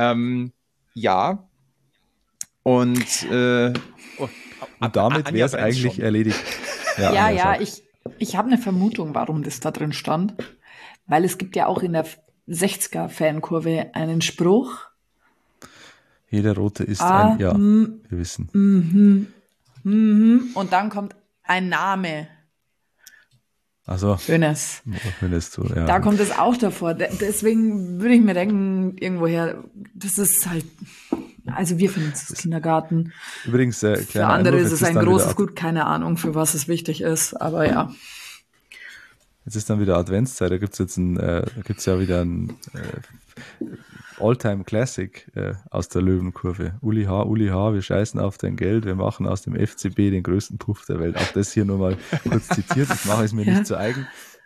S3: Und
S1: damit wäre es eigentlich schon erledigt.
S2: Ich habe eine Vermutung, warum das da drin stand. Weil es gibt ja auch in der 60er-Fankurve einen Spruch.
S1: Jeder Rote ist ein, wir wissen.
S2: Und dann kommt ein Name.
S1: Also
S2: Hönes.
S1: Ja.
S2: Da kommt es auch davor. Deswegen würde ich mir denken, irgendwoher, das ist halt, also wir finden es Kindergarten.
S1: Übrigens,
S2: für andere ist es ein großes Gut, keine Ahnung, für was es wichtig ist, aber ja.
S1: Jetzt ist dann wieder Adventszeit, da gibt's ja wieder ein Alltime Classic aus der Löwenkurve. Uli H., wir scheißen auf dein Geld, wir machen aus dem FCB den größten Puff der Welt. Auch das hier nur mal kurz zitiert, ich mache es mir nicht zu eigen.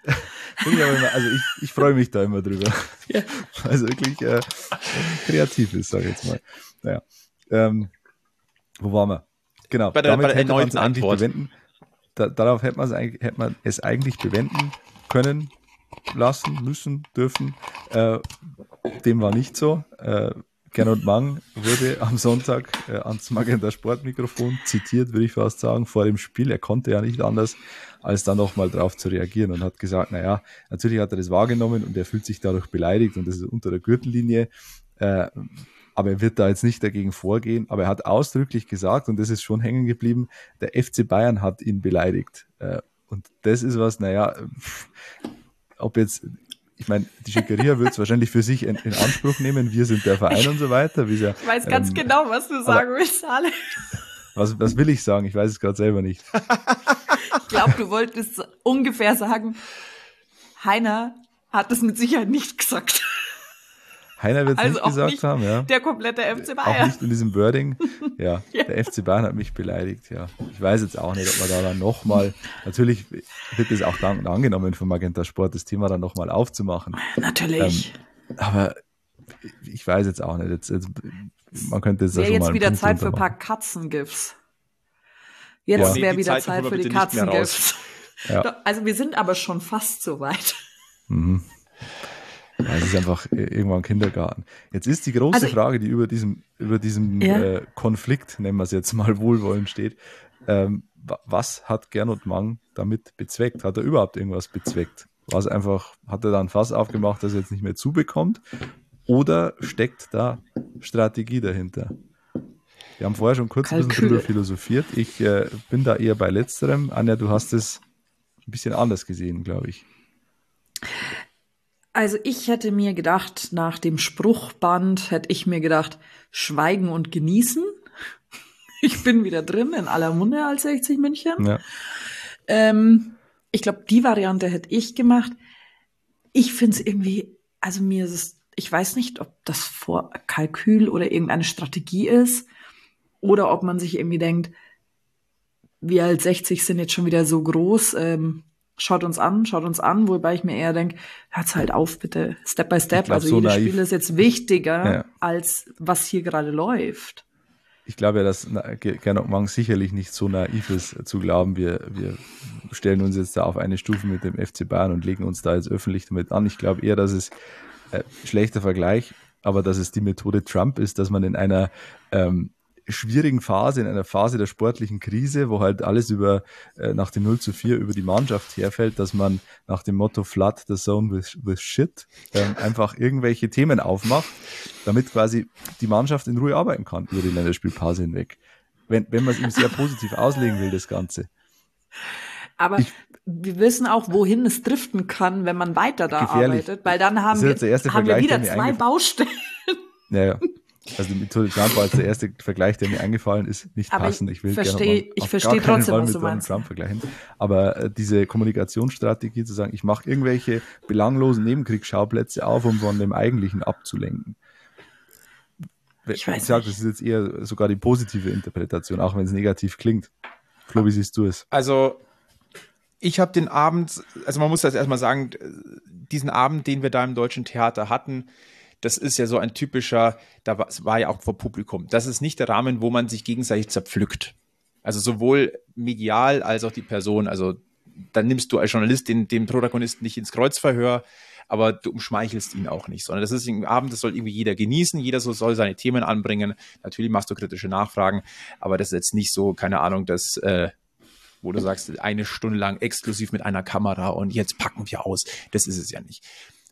S1: Ich freue mich da immer drüber. Ja. Also wirklich kreativ ist, sage ich jetzt mal. Naja. Wo waren wir? Genau,
S3: bei der erneuten Antwort.
S1: Darauf hätte man es eigentlich bewenden können, lassen, müssen, dürfen. Dem war nicht so. Gernot Mang wurde am Sonntag ans Magenta Sportmikrofon zitiert, würde ich fast sagen, vor dem Spiel. Er konnte ja nicht anders, als dann nochmal drauf zu reagieren und hat gesagt, naja, natürlich hat er das wahrgenommen und er fühlt sich dadurch beleidigt und das ist unter der Gürtellinie. Aber er wird da jetzt nicht dagegen vorgehen. Aber er hat ausdrücklich gesagt, und das ist schon hängen geblieben, der FC Bayern hat ihn beleidigt. Und das ist was, ob jetzt, ich meine, die Schickeria wird es wahrscheinlich für sich in Anspruch nehmen, wir sind der Verein und so weiter. Ich
S2: weiß ganz genau, was du sagen willst, Ale.
S1: Was will ich sagen? Ich weiß es gerade selber nicht.
S2: Ich glaube, du wolltest ungefähr sagen, Hainer hat das mit Sicherheit nicht gesagt.
S1: Heiner wird es
S2: also
S1: nicht gesagt
S2: nicht
S1: haben, ja.
S2: Der komplette FC Bayern.
S1: Auch nicht in diesem Wording. Ja, der FC Bayern hat mich beleidigt, ja. Ich weiß jetzt auch nicht, ob man da dann nochmal, natürlich wird es auch dann angenommen von Magenta Sport, das Thema dann nochmal aufzumachen.
S2: Natürlich.
S1: Aber ich weiß jetzt auch nicht. Jetzt, man könnte jetzt da
S2: Wäre
S1: schon mal
S2: jetzt
S1: einen
S2: wieder
S1: Punkt
S2: Zeit für ein
S1: drunter
S2: paar Katzengifs. Jetzt
S3: Nee,
S2: wäre
S3: die
S2: wieder
S3: Zeit
S2: Zeit
S3: holen wir
S2: für die
S3: bitte nicht mehr raus.
S2: Katzengifs.
S1: Ja.
S2: Also wir sind aber schon fast so weit.
S1: machen. Ja, es ist einfach irgendwann Kindergarten. Jetzt ist die große
S2: Also-
S1: Frage, die über diesem
S2: Ja.
S1: Konflikt, nennen wir es jetzt mal wohlwollend steht. Was hat Gernot Mang damit bezweckt? Hat er überhaupt irgendwas bezweckt? Hat er da ein Fass aufgemacht, das er jetzt nicht mehr zubekommt? Oder steckt da Strategie dahinter? Wir haben vorher schon kurz ein bisschen
S2: Kalkül.
S1: drüber philosophiert. Ich bin da eher bei Letzterem. Anja, du hast es ein bisschen anders gesehen, glaube ich.
S2: Also ich hätte mir gedacht, nach dem Spruchband hätte ich mir gedacht, schweigen und genießen. Ich bin wieder drin, in aller Munde als 60 München.
S1: Ja.
S2: Ich glaube, die Variante hätte ich gemacht. Ich finde es irgendwie, also mir ist es, ich weiß nicht, ob das Vorkalkül oder irgendeine Strategie ist oder ob man sich irgendwie denkt, wir als 60 sind jetzt schon wieder so groß, schaut uns an, wobei ich mir eher denke, hört's halt auf, bitte, Step by Step.
S1: glaub,
S2: Also
S1: so
S2: jedes
S1: naiv.
S2: Spiel ist jetzt wichtiger,
S1: Ja.
S2: als was hier gerade läuft.
S1: Ich glaube ja, dass Gernot Mang sicherlich nicht so naiv ist, zu glauben, wir stellen uns jetzt da auf eine Stufe mit dem FC Bayern und legen uns da jetzt öffentlich damit an. Ich glaube eher, dass es schlechter Vergleich, aber dass es die Methode Trump ist, dass man in einer schwierigen Phase, in einer Phase der sportlichen Krise, wo halt alles nach dem 0:4 über die Mannschaft herfällt, dass man nach dem Motto Flood the zone with shit einfach irgendwelche Themen aufmacht, damit quasi die Mannschaft in Ruhe arbeiten kann über die Länderspielpause hinweg. Wenn man es ihm sehr positiv auslegen will, das Ganze.
S2: Aber wir wissen auch, wohin es driften kann, wenn man weiter da
S1: Gefährlich.
S2: arbeitet, weil dann haben
S1: Das ist jetzt der erste
S2: wir
S1: Vergleich,
S2: wieder
S1: der mir
S2: zwei Baustellen.
S1: Naja. Also die Methode Trump war jetzt der erste Vergleich, der mir eingefallen ist, nicht
S2: Aber
S1: passend.
S2: ich
S1: Gernot
S2: verstehe-
S1: Mang
S2: ich
S1: auf
S2: verstehe
S1: gar keinen
S2: trotzdem,
S1: Fall
S2: was
S1: mit
S2: du
S1: Donald
S2: meinst.
S1: Trump vergleichen. Aber diese Kommunikationsstrategie zu sagen, ich mache irgendwelche belanglosen Nebenkriegsschauplätze auf, um von dem Eigentlichen abzulenken.
S2: Ich weiß
S1: sage,
S2: nicht.
S1: das ist jetzt eher sogar die positive Interpretation, auch wenn es negativ klingt. Flo, wie siehst du es?
S3: Also ich habe den Abend, also man muss das erstmal sagen, diesen Abend, den wir da im Deutschen Theater hatten, das ist ja so ein typischer, es war ja auch vor Publikum. Das ist nicht der Rahmen, wo man sich gegenseitig zerpflückt. Also sowohl medial als auch die Person. Also dann nimmst du als Journalist den Protagonisten nicht ins Kreuzverhör, aber du umschmeichelst ihn auch nicht. Sondern das ist ein Abend, das soll irgendwie jeder genießen, jeder soll seine Themen anbringen. Natürlich machst du kritische Nachfragen, aber das ist jetzt nicht so, keine Ahnung, dass wo du sagst, 1 Stunde lang exklusiv mit einer Kamera und jetzt packen wir aus. Das ist es ja nicht.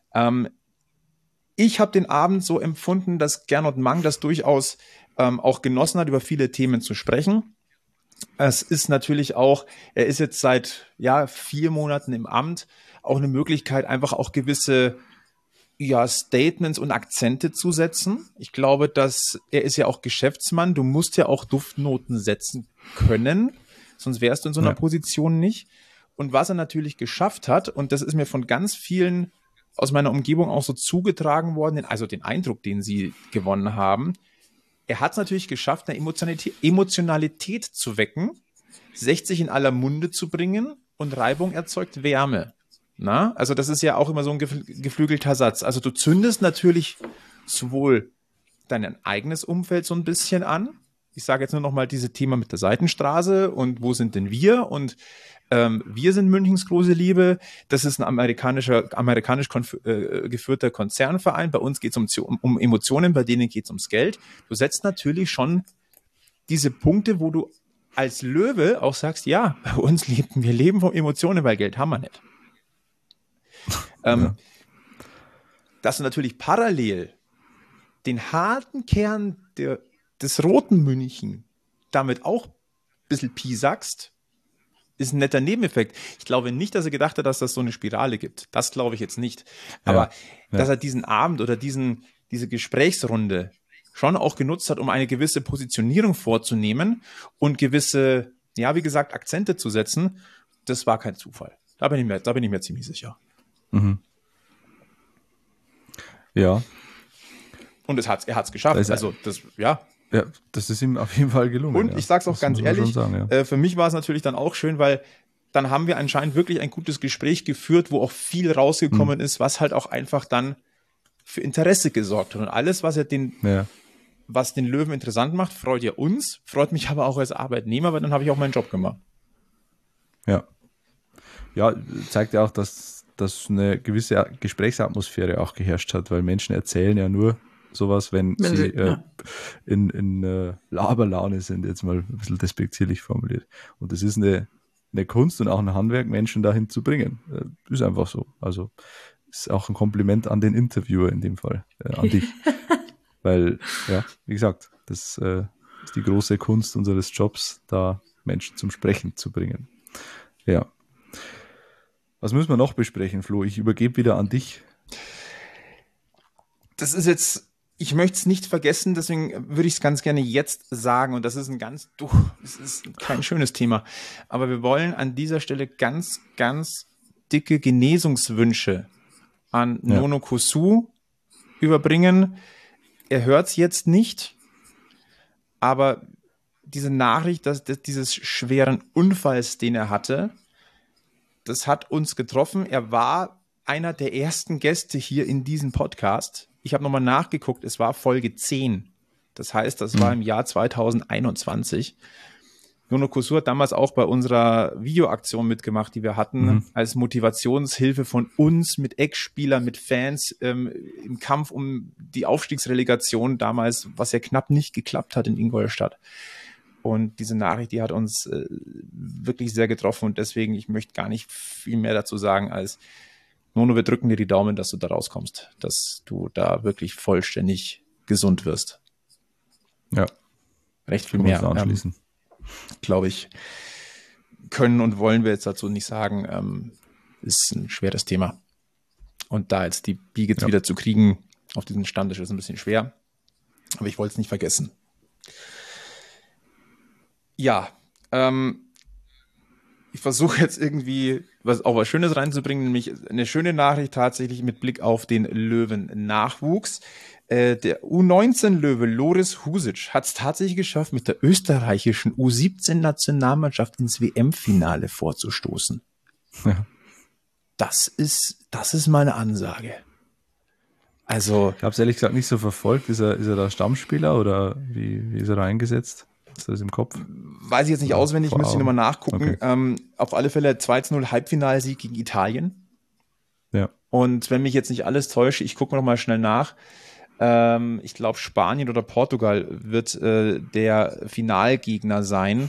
S3: Ich habe den Abend so empfunden, dass Gernot Mang das durchaus auch genossen hat, über viele Themen zu sprechen. Es ist natürlich auch, er ist jetzt seit 4 Monaten im Amt, auch eine Möglichkeit, einfach auch gewisse Statements und Akzente zu setzen. Ich glaube, dass er ist ja auch Geschäftsmann. Du musst ja auch Duftnoten setzen können, sonst wärst du in so einer Position nicht. Und was er natürlich geschafft hat, und das ist mir von ganz vielen aus meiner Umgebung auch so zugetragen worden, also den Eindruck, den sie gewonnen haben, er hat es natürlich geschafft, eine Emotionalität zu wecken, 60 in aller Munde zu bringen und Reibung erzeugt Wärme. Na? Also das ist ja auch immer so ein geflügelter Satz. Also du zündest natürlich sowohl dein eigenes Umfeld so ein bisschen an. Ich sage jetzt nur noch mal dieses Thema mit der Seitenstraße und wo sind denn wir? Und wir sind Münchens große Liebe. Das ist ein amerikanisch geführter Konzernverein. Bei uns geht es um Emotionen, bei denen geht es ums Geld. Du setzt natürlich schon diese Punkte, wo du als Löwe auch sagst, ja, bei uns wir leben von Emotionen, weil Geld haben wir nicht. Dass du natürlich parallel den harten Kern des roten München damit auch ein bisschen piesagst, ist ein netter Nebeneffekt. Ich glaube nicht, dass er gedacht hat, dass das so eine Spirale gibt. Das glaube ich jetzt nicht. Aber dass er diesen Abend oder diese Gesprächsrunde schon auch genutzt hat, um eine gewisse Positionierung vorzunehmen und gewisse, wie gesagt, Akzente zu setzen, das war kein Zufall. Da bin ich mir ziemlich sicher.
S1: Mhm. Ja.
S3: Und er hat es geschafft.
S1: Ja, das ist ihm auf jeden Fall gelungen.
S3: Und ich sag's auch ganz ehrlich, für mich war es natürlich dann auch schön, weil dann haben wir anscheinend wirklich ein gutes Gespräch geführt, wo auch viel rausgekommen ist, was halt auch einfach dann für Interesse gesorgt hat. Und alles, was den Löwen interessant macht, freut ja uns, freut mich aber auch als Arbeitnehmer, weil dann habe ich auch meinen Job gemacht.
S1: Ja. Ja, zeigt ja auch, dass eine gewisse Gesprächsatmosphäre auch geherrscht hat, weil Menschen erzählen ja nur sowas, wenn sie in Laberlaune sind, jetzt mal ein bisschen despektierlich formuliert. Und das ist eine Kunst und auch ein Handwerk, Menschen dahin zu bringen. Ist einfach so. Also ist auch ein Kompliment an den Interviewer in dem Fall, an dich. Weil, ja, wie gesagt, das ist die große Kunst unseres Jobs, da Menschen zum Sprechen zu bringen. Ja. Was müssen wir noch besprechen, Flo? Ich übergebe wieder an dich.
S3: Das ist jetzt, ich möchte es nicht vergessen, deswegen würde ich es ganz gerne jetzt sagen. Und das ist es ist kein schönes Thema. Aber wir wollen an dieser Stelle ganz, ganz dicke Genesungswünsche an Nono Kosu überbringen. Er hört es jetzt nicht, aber diese Nachricht, dieses schweren Unfalls, den er hatte, das hat uns getroffen. Er war einer der ersten Gäste hier in diesem Podcast. Ich habe nochmal nachgeguckt, es war Folge 10. Das heißt, das war im Jahr 2021. Nono Kosu hat damals auch bei unserer Videoaktion mitgemacht, die wir hatten, als Motivationshilfe von uns, mit Ex-Spielern, mit Fans im Kampf um die Aufstiegsrelegation damals, was ja knapp nicht geklappt hat in Ingolstadt. Und diese Nachricht, die hat uns wirklich sehr getroffen und deswegen, ich möchte gar nicht viel mehr dazu sagen als Nono, wir drücken dir die Daumen, dass du da rauskommst, dass du da wirklich vollständig gesund wirst.
S1: Ja.
S3: Recht viel mehr,
S1: anschließen.
S3: Glaube ich, können und wollen wir jetzt dazu nicht sagen, ist ein schweres Thema. Und da jetzt die Biege wieder zu kriegen auf diesen Stand ist ein bisschen schwer, aber ich wollte es nicht vergessen. Ja, ich versuche jetzt irgendwie was Schönes reinzubringen, nämlich eine schöne Nachricht tatsächlich mit Blick auf den Löwen-Nachwuchs. Der U19-Löwe Loris Husic hat es tatsächlich geschafft, mit der österreichischen U17-Nationalmannschaft ins WM-Finale vorzustoßen.
S1: Ja.
S3: Das ist mal eine Ansage. Also,
S1: ich habe es ehrlich gesagt nicht so verfolgt. Ist er da Stammspieler oder wie ist er da eingesetzt? Ist das im Kopf?
S3: Weiß ich jetzt nicht auswendig, müsste ich nochmal nachgucken.
S1: Okay.
S3: Auf alle Fälle 2-0 Halbfinalsieg gegen Italien.
S1: Ja.
S3: Und wenn mich jetzt nicht alles täusche, ich gucke noch mal schnell nach. Ich glaube, Spanien oder Portugal wird der Finalgegner sein.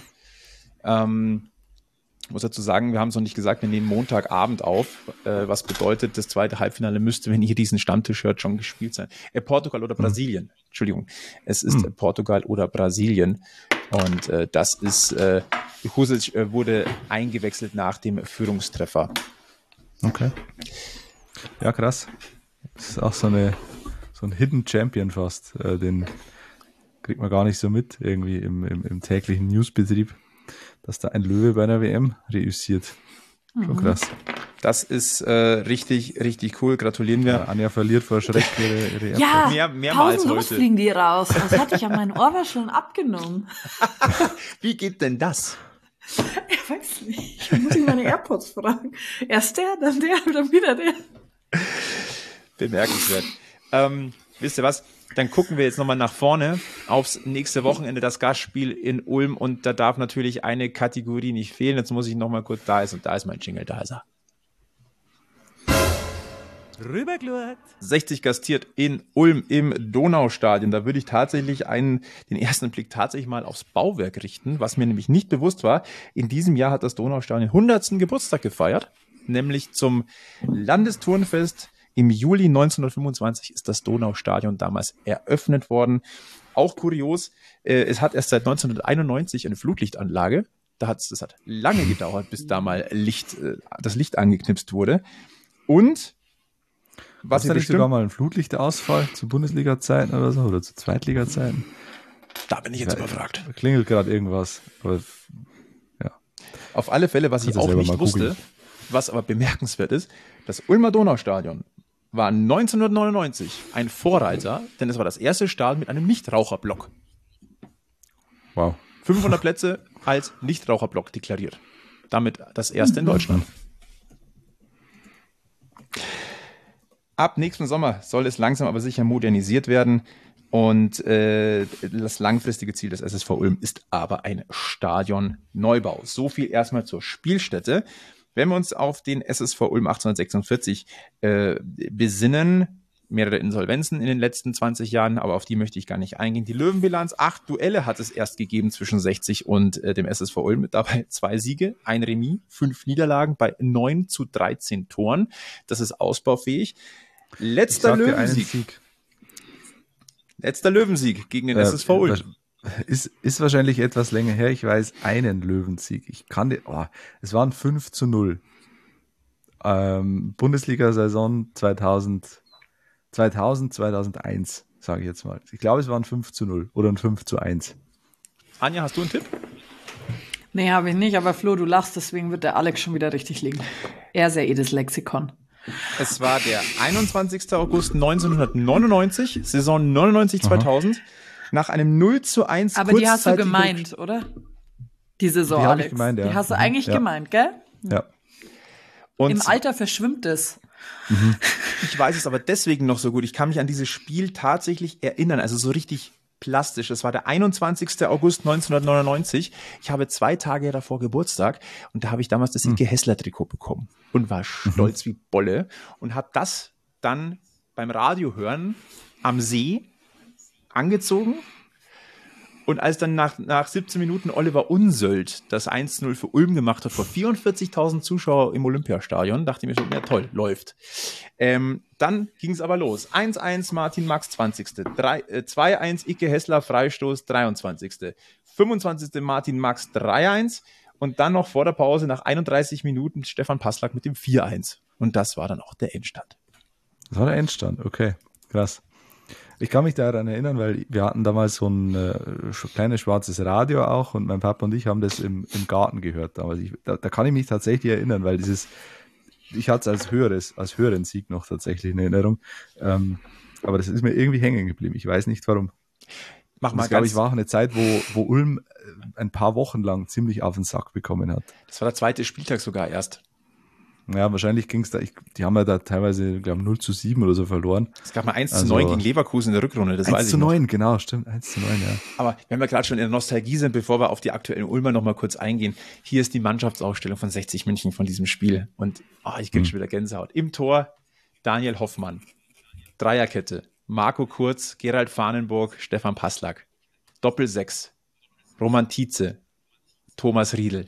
S3: Ich muss dazu sagen, wir haben es noch nicht gesagt, wir nehmen Montagabend auf, was bedeutet, das zweite Halbfinale müsste, wenn ihr diesen Stammtisch hört, schon gespielt sein. Portugal oder Brasilien, Entschuldigung. Es ist Portugal oder Brasilien und das ist, Husic wurde eingewechselt nach dem Führungstreffer.
S1: Okay. Ja, krass. Das ist auch so ein Hidden Champion fast. Den kriegt man gar nicht so mit, irgendwie im täglichen Newsbetrieb, dass da ein Löwe bei einer WM reüssiert. Schon krass.
S3: Das ist richtig, richtig cool. Gratulieren wir.
S1: Ja, Anja verliert vor Schreck ihre
S2: Ja,
S3: mehrmals
S2: pausenlos
S3: heute.
S2: fliegen die raus. Das hatte ich an meinen Ohrwascheln abgenommen.
S3: Wie geht denn das?
S2: Ich weiß nicht. Ich muss meine AirPods fragen. Erst der, dann wieder der.
S3: Bemerkenswert. Wisst ihr was? Dann gucken wir jetzt nochmal nach vorne aufs nächste Wochenende, das Gastspiel in Ulm. Und da darf natürlich eine Kategorie nicht fehlen. Jetzt muss ich nochmal kurz, da ist mein Jingle, da ist er.
S4: Rüberglurt.
S3: 60 gastiert in Ulm im Donaustadion. Da würde ich tatsächlich den ersten Blick tatsächlich mal aufs Bauwerk richten, was mir nämlich nicht bewusst war. In diesem Jahr hat das Donaustadion 100. Geburtstag gefeiert, nämlich zum Landesturnfest. Im Juli 1925 ist das Donaustadion damals eröffnet worden. Auch kurios, es hat erst seit 1991 eine Flutlichtanlage. Das hat lange gedauert, bis da mal das Licht angeknipst wurde. Und
S1: was da nicht sogar mal ein Flutlichtausfall zu Bundesliga-Zeiten oder so oder zu Zweitliga-Zeiten?
S3: Da bin ich jetzt überfragt.
S1: Klingelt gerade irgendwas. Aber, ja.
S3: Auf alle Fälle, was ich auch nicht wusste, was aber bemerkenswert ist, das Ulmer Donaustadion war 1999 ein Vorreiter, denn es war das erste Stadion mit einem Nichtraucherblock.
S1: Wow.
S3: 500 Plätze als Nichtraucherblock deklariert. Damit das erste in Deutschland. Ab nächsten Sommer soll es langsam aber sicher modernisiert werden. Und das langfristige Ziel des SSV Ulm ist aber ein Stadionneubau. So viel erstmal zur Spielstätte. Wenn wir uns auf den SSV Ulm 1846 besinnen, mehrere Insolvenzen in den letzten 20 Jahren, aber auf die möchte ich gar nicht eingehen. Die Löwenbilanz, 8 Duelle hat es erst gegeben zwischen 60 und dem SSV Ulm. Dabei 2 Siege, 1 Remis, 5 Niederlagen bei 9-13 Toren. Das ist ausbaufähig. Letzter Löwensieg. Letzter Löwensieg gegen den SSV Ulm.
S1: Ist wahrscheinlich etwas länger her. Ich weiß einen Löwensieg. Es waren 5-0. Bundesliga-Saison 2001, sage ich jetzt mal. Ich glaube, es waren 5-0 oder ein 5-1.
S3: Anja, hast du einen Tipp?
S2: Nee, habe ich nicht, aber Flo, du lachst, deswegen wird der Alex schon wieder richtig liegen. Er ist ja das Lexikon.
S3: Es war der 21. August 1999, Saison 99-2000, nach einem 0-1.
S2: Aber die hast du gemeint, oder? Die Saison,
S1: die
S2: Alex.
S1: Ich gemeint, ja.
S2: Die hast du eigentlich gemeint, gell?
S1: Ja.
S3: Und
S2: im Alter verschwimmt es.
S3: Ich weiß es aber deswegen noch so gut. Ich kann mich an dieses Spiel tatsächlich erinnern, also so richtig plastisch. Es war der 21. August 1999. Ich habe 2 Tage davor Geburtstag und da habe ich damals das Ike Hessler-Trikot bekommen und war stolz wie Bolle und habe das dann beim Radio hören am See angezogen. Und als dann nach 17 Minuten Oliver Unsöld das 1-0 für Ulm gemacht hat, vor 44.000 Zuschauer im Olympiastadion, dachte ich mir schon, ja toll, läuft. Dann ging es aber los. 1-1 Martin Max, 20. 2-1 Ike Hessler, Freistoß, 23. 25. Martin Max, 3-1. Und dann noch vor der Pause nach 31 Minuten Stefan Passlack mit dem 4-1. Und das war dann auch der Endstand.
S1: Das war der Endstand, okay, krass. Ich kann mich daran erinnern, weil wir hatten damals so ein kleines schwarzes Radio auch und mein Papa und ich haben das im Garten gehört damals. Da kann ich mich tatsächlich erinnern, weil ich hatte es als höheren Sieg noch tatsächlich in Erinnerung. Aber das ist mir irgendwie hängen geblieben. Ich weiß nicht warum. Das, glaube ich, war auch eine Zeit, wo Ulm ein paar Wochen lang ziemlich auf den Sack bekommen hat.
S3: Das war der 2. Spieltag sogar erst.
S1: Ja, wahrscheinlich ging es da, die haben ja da teilweise, glaube ich, 0-7 oder so verloren.
S3: Es gab mal 1-9 gegen Leverkusen in der Rückrunde, das weiß ich noch.
S1: 1-9, genau, stimmt, 1-9, ja.
S3: Aber wenn wir gerade schon in der Nostalgie sind, bevor wir auf die aktuellen Ulmer noch mal kurz eingehen, hier ist die Mannschaftsausstellung von 60 München von diesem Spiel und ich krieg schon wieder Gänsehaut. Im Tor Daniel Hoffmann, Dreierkette, Marco Kurz, Gerald Fahnenburg, Stefan Passlack, Doppel-6, Roman Tietze, Thomas Riedl.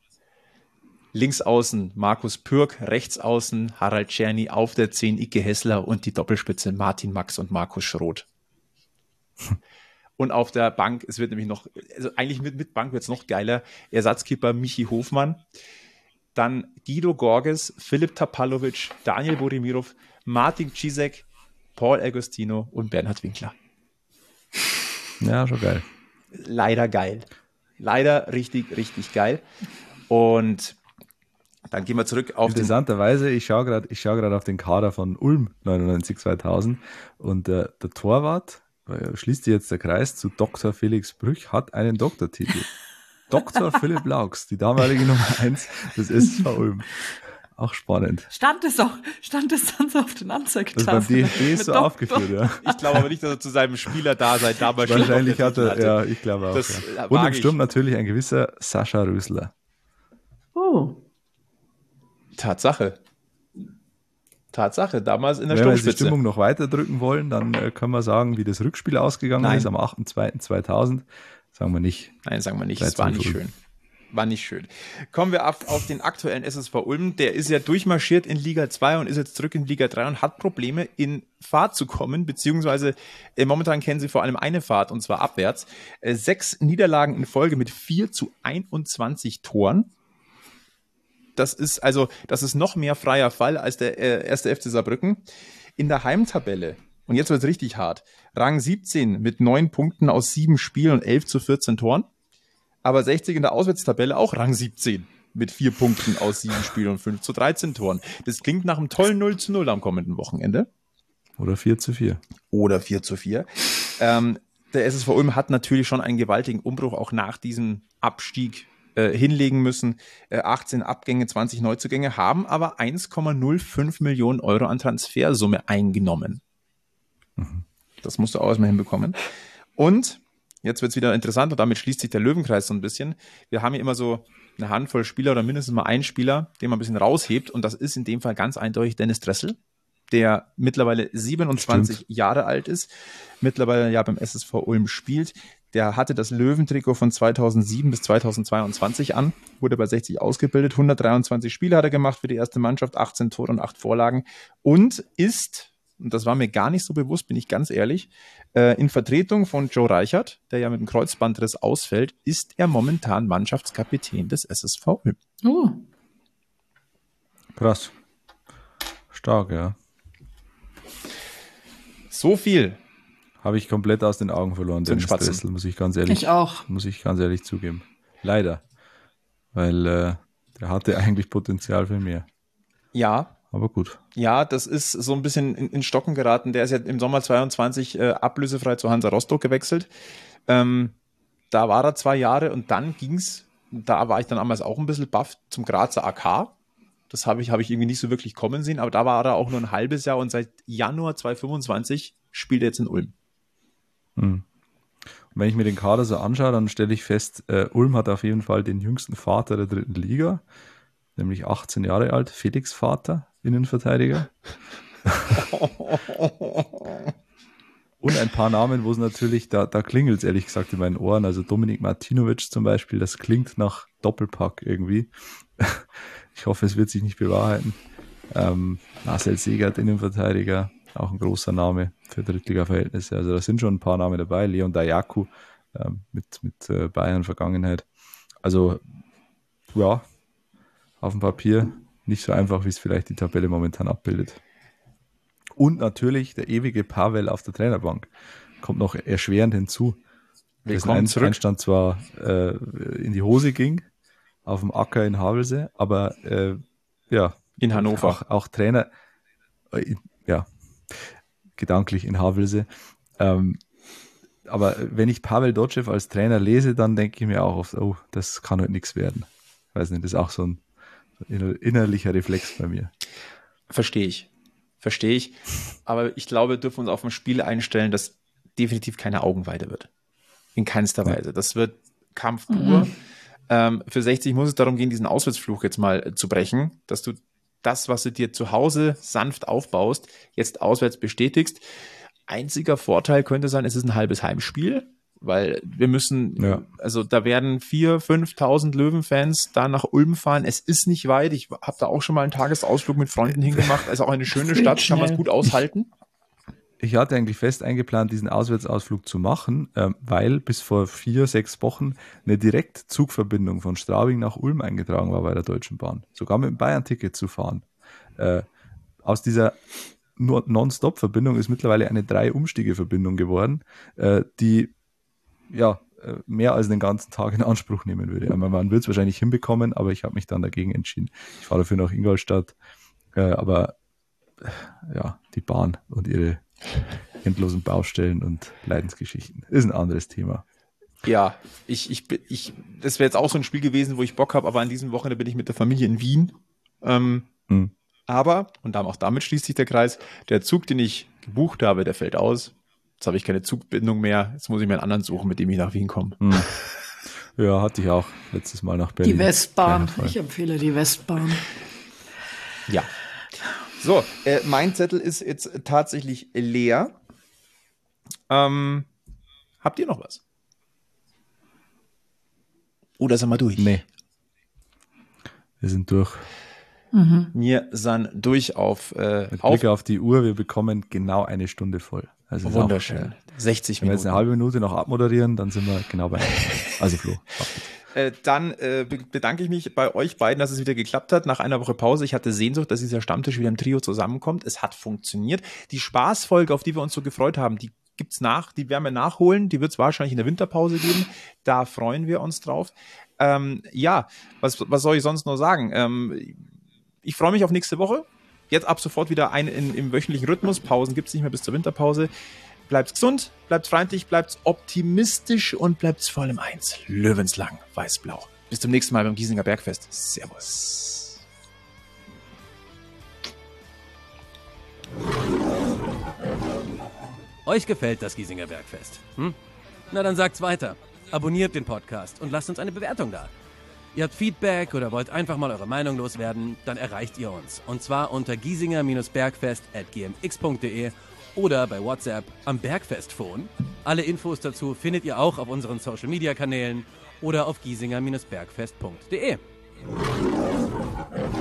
S3: Links außen Markus Pürk, rechts außen Harald Czerny, auf der 10 Ike Hessler und die Doppelspitze Martin Max und Markus Schroth. Und auf der Bank, es wird nämlich noch, also eigentlich mit Bank wird es noch geiler, Ersatzkeeper Michi Hofmann, dann Guido Gorges, Filip Tapalovic, Daniel Borimirov, Martin Cizek, Paul Agostino und Bernhard Winkler.
S1: Ja, schon geil.
S3: Leider geil. Leider richtig, richtig geil. Und dann gehen wir zurück auf
S1: Interessanterweise, ich schaue gerade auf den Kader von Ulm 99-2000 und der Torwart, schließt jetzt der Kreis zu Dr. Felix Brüch, hat einen Doktortitel. Dr. Philipp Laux, die damalige Nummer 1 des SV Ulm. Auch spannend.
S2: Stand es dann so auf den Anzeigetafeln?
S1: Das beim DFB ist so aufgeführt, ja.
S3: Ich glaube aber nicht, dass er zu seinem Spielerdasein damals schon
S1: wahrscheinlich hatte. Ja, ich glaube auch.
S3: Das
S1: ja. Und im Sturm natürlich ein gewisser Sascha Rösler.
S2: Oh.
S3: Tatsache, damals in der
S1: Wenn wir
S3: Sturmspitze.
S1: die Stimmung noch weiter drücken wollen, dann können wir sagen, wie das Rückspiel ausgegangen ist am 8.2.2000. Sagen wir nicht.
S3: Nein, sagen wir nicht. Es war nicht schön. War nicht schön. Kommen wir auf den aktuellen SSV Ulm. Der ist ja durchmarschiert in Liga 2 und ist jetzt zurück in Liga 3 und hat Probleme, in Fahrt zu kommen, beziehungsweise momentan kennen sie vor allem eine Fahrt, und zwar abwärts. 6 Niederlagen in Folge mit 4-21 Toren. Das ist noch mehr freier Fall als der erste FC Saarbrücken. In der Heimtabelle, und jetzt wird es richtig hart, Rang 17 mit 9 Punkten aus 7 Spielen und 11-14 Toren. Aber 60 in der Auswärtstabelle auch Rang 17 mit 4 Punkten aus 7 Spielen und 5-13 Toren. Das klingt nach einem tollen 0-0 am kommenden Wochenende.
S1: Oder 4-4.
S3: Oder 4-4. Der SSV Ulm hat natürlich schon einen gewaltigen Umbruch auch nach diesem Abstieg hinlegen müssen. 18 Abgänge, 20 Neuzugänge, haben aber 1,05 Millionen Euro an Transfersumme eingenommen. Das musst du auch erstmal hinbekommen. Und jetzt wird es wieder interessant und damit schließt sich der Löwenkreis so ein bisschen. Wir haben hier immer so eine Handvoll Spieler oder mindestens mal einen Spieler, den man ein bisschen raushebt und das ist in dem Fall ganz eindeutig Dennis Dressel, der mittlerweile 27 Jahre alt ist, mittlerweile ja beim SSV Ulm spielt. Der hatte das Löwentrikot von 2007 bis 2022 an, wurde bei 60 ausgebildet, 123 Spiele hat er gemacht für die erste Mannschaft, 18 Tore und 8 Vorlagen und ist, und das war mir gar nicht so bewusst, bin ich ganz ehrlich, in Vertretung von Joe Reichert, der ja mit dem Kreuzbandriss ausfällt, ist er momentan Mannschaftskapitän des SSV Ulm.
S2: Oh.
S1: Krass. Stark, ja.
S3: So viel.
S1: Habe ich komplett aus den Augen verloren, Dennis Dressel, muss ich ganz ehrlich zugeben. Leider. Weil der hatte eigentlich Potenzial für mehr.
S3: Ja.
S1: Aber gut.
S3: Ja, das ist so ein bisschen in Stocken geraten. Der ist ja im Sommer 22 ablösefrei zu Hansa Rostock gewechselt. Da war er 2 Jahre und dann ging's, da war ich dann damals auch ein bisschen baff, zum Grazer AK. Das habe ich irgendwie nicht so wirklich kommen sehen, aber da war er auch nur ein halbes Jahr und seit Januar 2025 spielt er jetzt in Ulm.
S1: Und wenn ich mir den Kader so anschaue, dann stelle ich fest, Ulm hat auf jeden Fall den jüngsten Vater der 3. Liga, nämlich 18 Jahre alt, Felix Vater, Innenverteidiger. Und ein paar Namen, wo es natürlich, da klingelt es ehrlich gesagt in meinen Ohren, also Dominik Martinovic zum Beispiel, das klingt nach Doppelpack irgendwie. Ich hoffe, es wird sich nicht bewahrheiten. Marcel Segert, Innenverteidiger, auch ein großer Name für Drittliga-Verhältnisse. Also da sind schon ein paar Namen dabei. Leon Dayaku mit Bayern-Vergangenheit. Also ja, auf dem Papier nicht so einfach, wie es vielleicht die Tabelle momentan abbildet. Und natürlich der ewige Pavel auf der Trainerbank kommt noch erschwerend hinzu.
S3: Willkommen zurück.
S1: Einstand zwar in die Hose ging, auf dem Acker in Havelse, aber ja.
S3: In Hannover.
S1: Auch Trainer, gedanklich in Havelse. Aber wenn ich Pavel Dotschew als Trainer lese, dann denke ich mir auch oft, oh, das kann heute nichts werden. Ich weiß nicht, das ist auch so ein innerlicher Reflex bei mir.
S3: Verstehe ich. Aber ich glaube, wir dürfen uns auf ein Spiel einstellen, das definitiv keine Augenweide wird. In keinster Weise. Das wird Kampf pur. Für 60 muss es darum gehen, diesen Auswärtsfluch jetzt mal zu brechen, dass du das, was du dir zu Hause sanft aufbaust, jetzt auswärts bestätigst. Einziger Vorteil könnte sein, es ist ein halbes Heimspiel, weil wir müssen, also da werden 4.000, 5.000 Löwenfans da nach Ulm fahren. Es ist nicht weit. Ich habe da auch schon mal einen Tagesausflug mit Freunden hingemacht. Also auch eine schöne Stadt, kann man es gut aushalten.
S1: Ich hatte eigentlich fest eingeplant, diesen Auswärtsausflug zu machen, weil bis vor 4-6 Wochen eine Direktzugverbindung von Straubing nach Ulm eingetragen war bei der Deutschen Bahn. Sogar mit dem Bayern-Ticket zu fahren. Aus dieser Non-Stop-Verbindung ist mittlerweile eine 3-Umstiege-Verbindung geworden, die mehr als den ganzen Tag in Anspruch nehmen würde. Man wird es wahrscheinlich hinbekommen, aber ich habe mich dann dagegen entschieden. Ich fahre dafür nach Ingolstadt, aber die Bahn und ihre endlosen Baustellen und Leidensgeschichten ist ein anderes Thema.
S3: Ja, das wäre jetzt auch so ein Spiel gewesen, wo ich Bock habe, aber an diesem Wochenende bin ich mit der Familie in Wien. Aber, und auch damit schließt sich der Kreis, der Zug, den ich gebucht habe, der fällt aus. Jetzt habe ich keine Zugbindung mehr. Jetzt muss ich mir einen anderen suchen, mit dem ich nach Wien komme.
S1: Ja, hatte ich auch letztes Mal nach Berlin.
S2: Die Westbahn. Ich empfehle die Westbahn.
S3: Ja. So, mein Zettel ist jetzt tatsächlich leer. Habt ihr noch was? Oder sind wir durch?
S1: Nee. Wir sind durch.
S3: Wir sind durch auf
S1: Mit Blick auf die Uhr, wir bekommen genau 1 Stunde voll. Also
S3: wunderschön. 60
S1: Minuten. Wenn wir jetzt eine halbe Minute noch abmoderieren, dann sind wir genau bei 1. Also Flo.
S3: Dann bedanke ich mich bei euch beiden, dass es wieder geklappt hat. Nach einer Woche Pause. Ich hatte Sehnsucht, dass dieser Stammtisch wieder im Trio zusammenkommt. Es hat funktioniert. Die Spaßfolge, auf die wir uns so gefreut haben, die gibt's die werden wir nachholen. Die wird es wahrscheinlich in der Winterpause geben. Da freuen wir uns drauf. Was soll ich sonst noch sagen? Ich freue mich auf nächste Woche. Jetzt ab sofort wieder im wöchentlichen Rhythmus. Pausen gibt's nicht mehr bis zur Winterpause. Bleibt gesund, bleibt freundlich, bleibt optimistisch und bleibt vor allem eins. Löwenslang, weiß-blau. Bis zum nächsten Mal beim Giesinger Bergfest. Servus.
S4: Euch gefällt das Giesinger Bergfest? Na dann sagt's weiter. Abonniert den Podcast und lasst uns eine Bewertung da. Ihr habt Feedback oder wollt einfach mal eure Meinung loswerden, dann erreicht ihr uns. Und zwar unter giesinger-bergfest@gmx.de oder bei WhatsApp am Bergfestphone. Alle Infos dazu findet ihr auch auf unseren Social-Media-Kanälen oder auf giesinger-bergfest.de.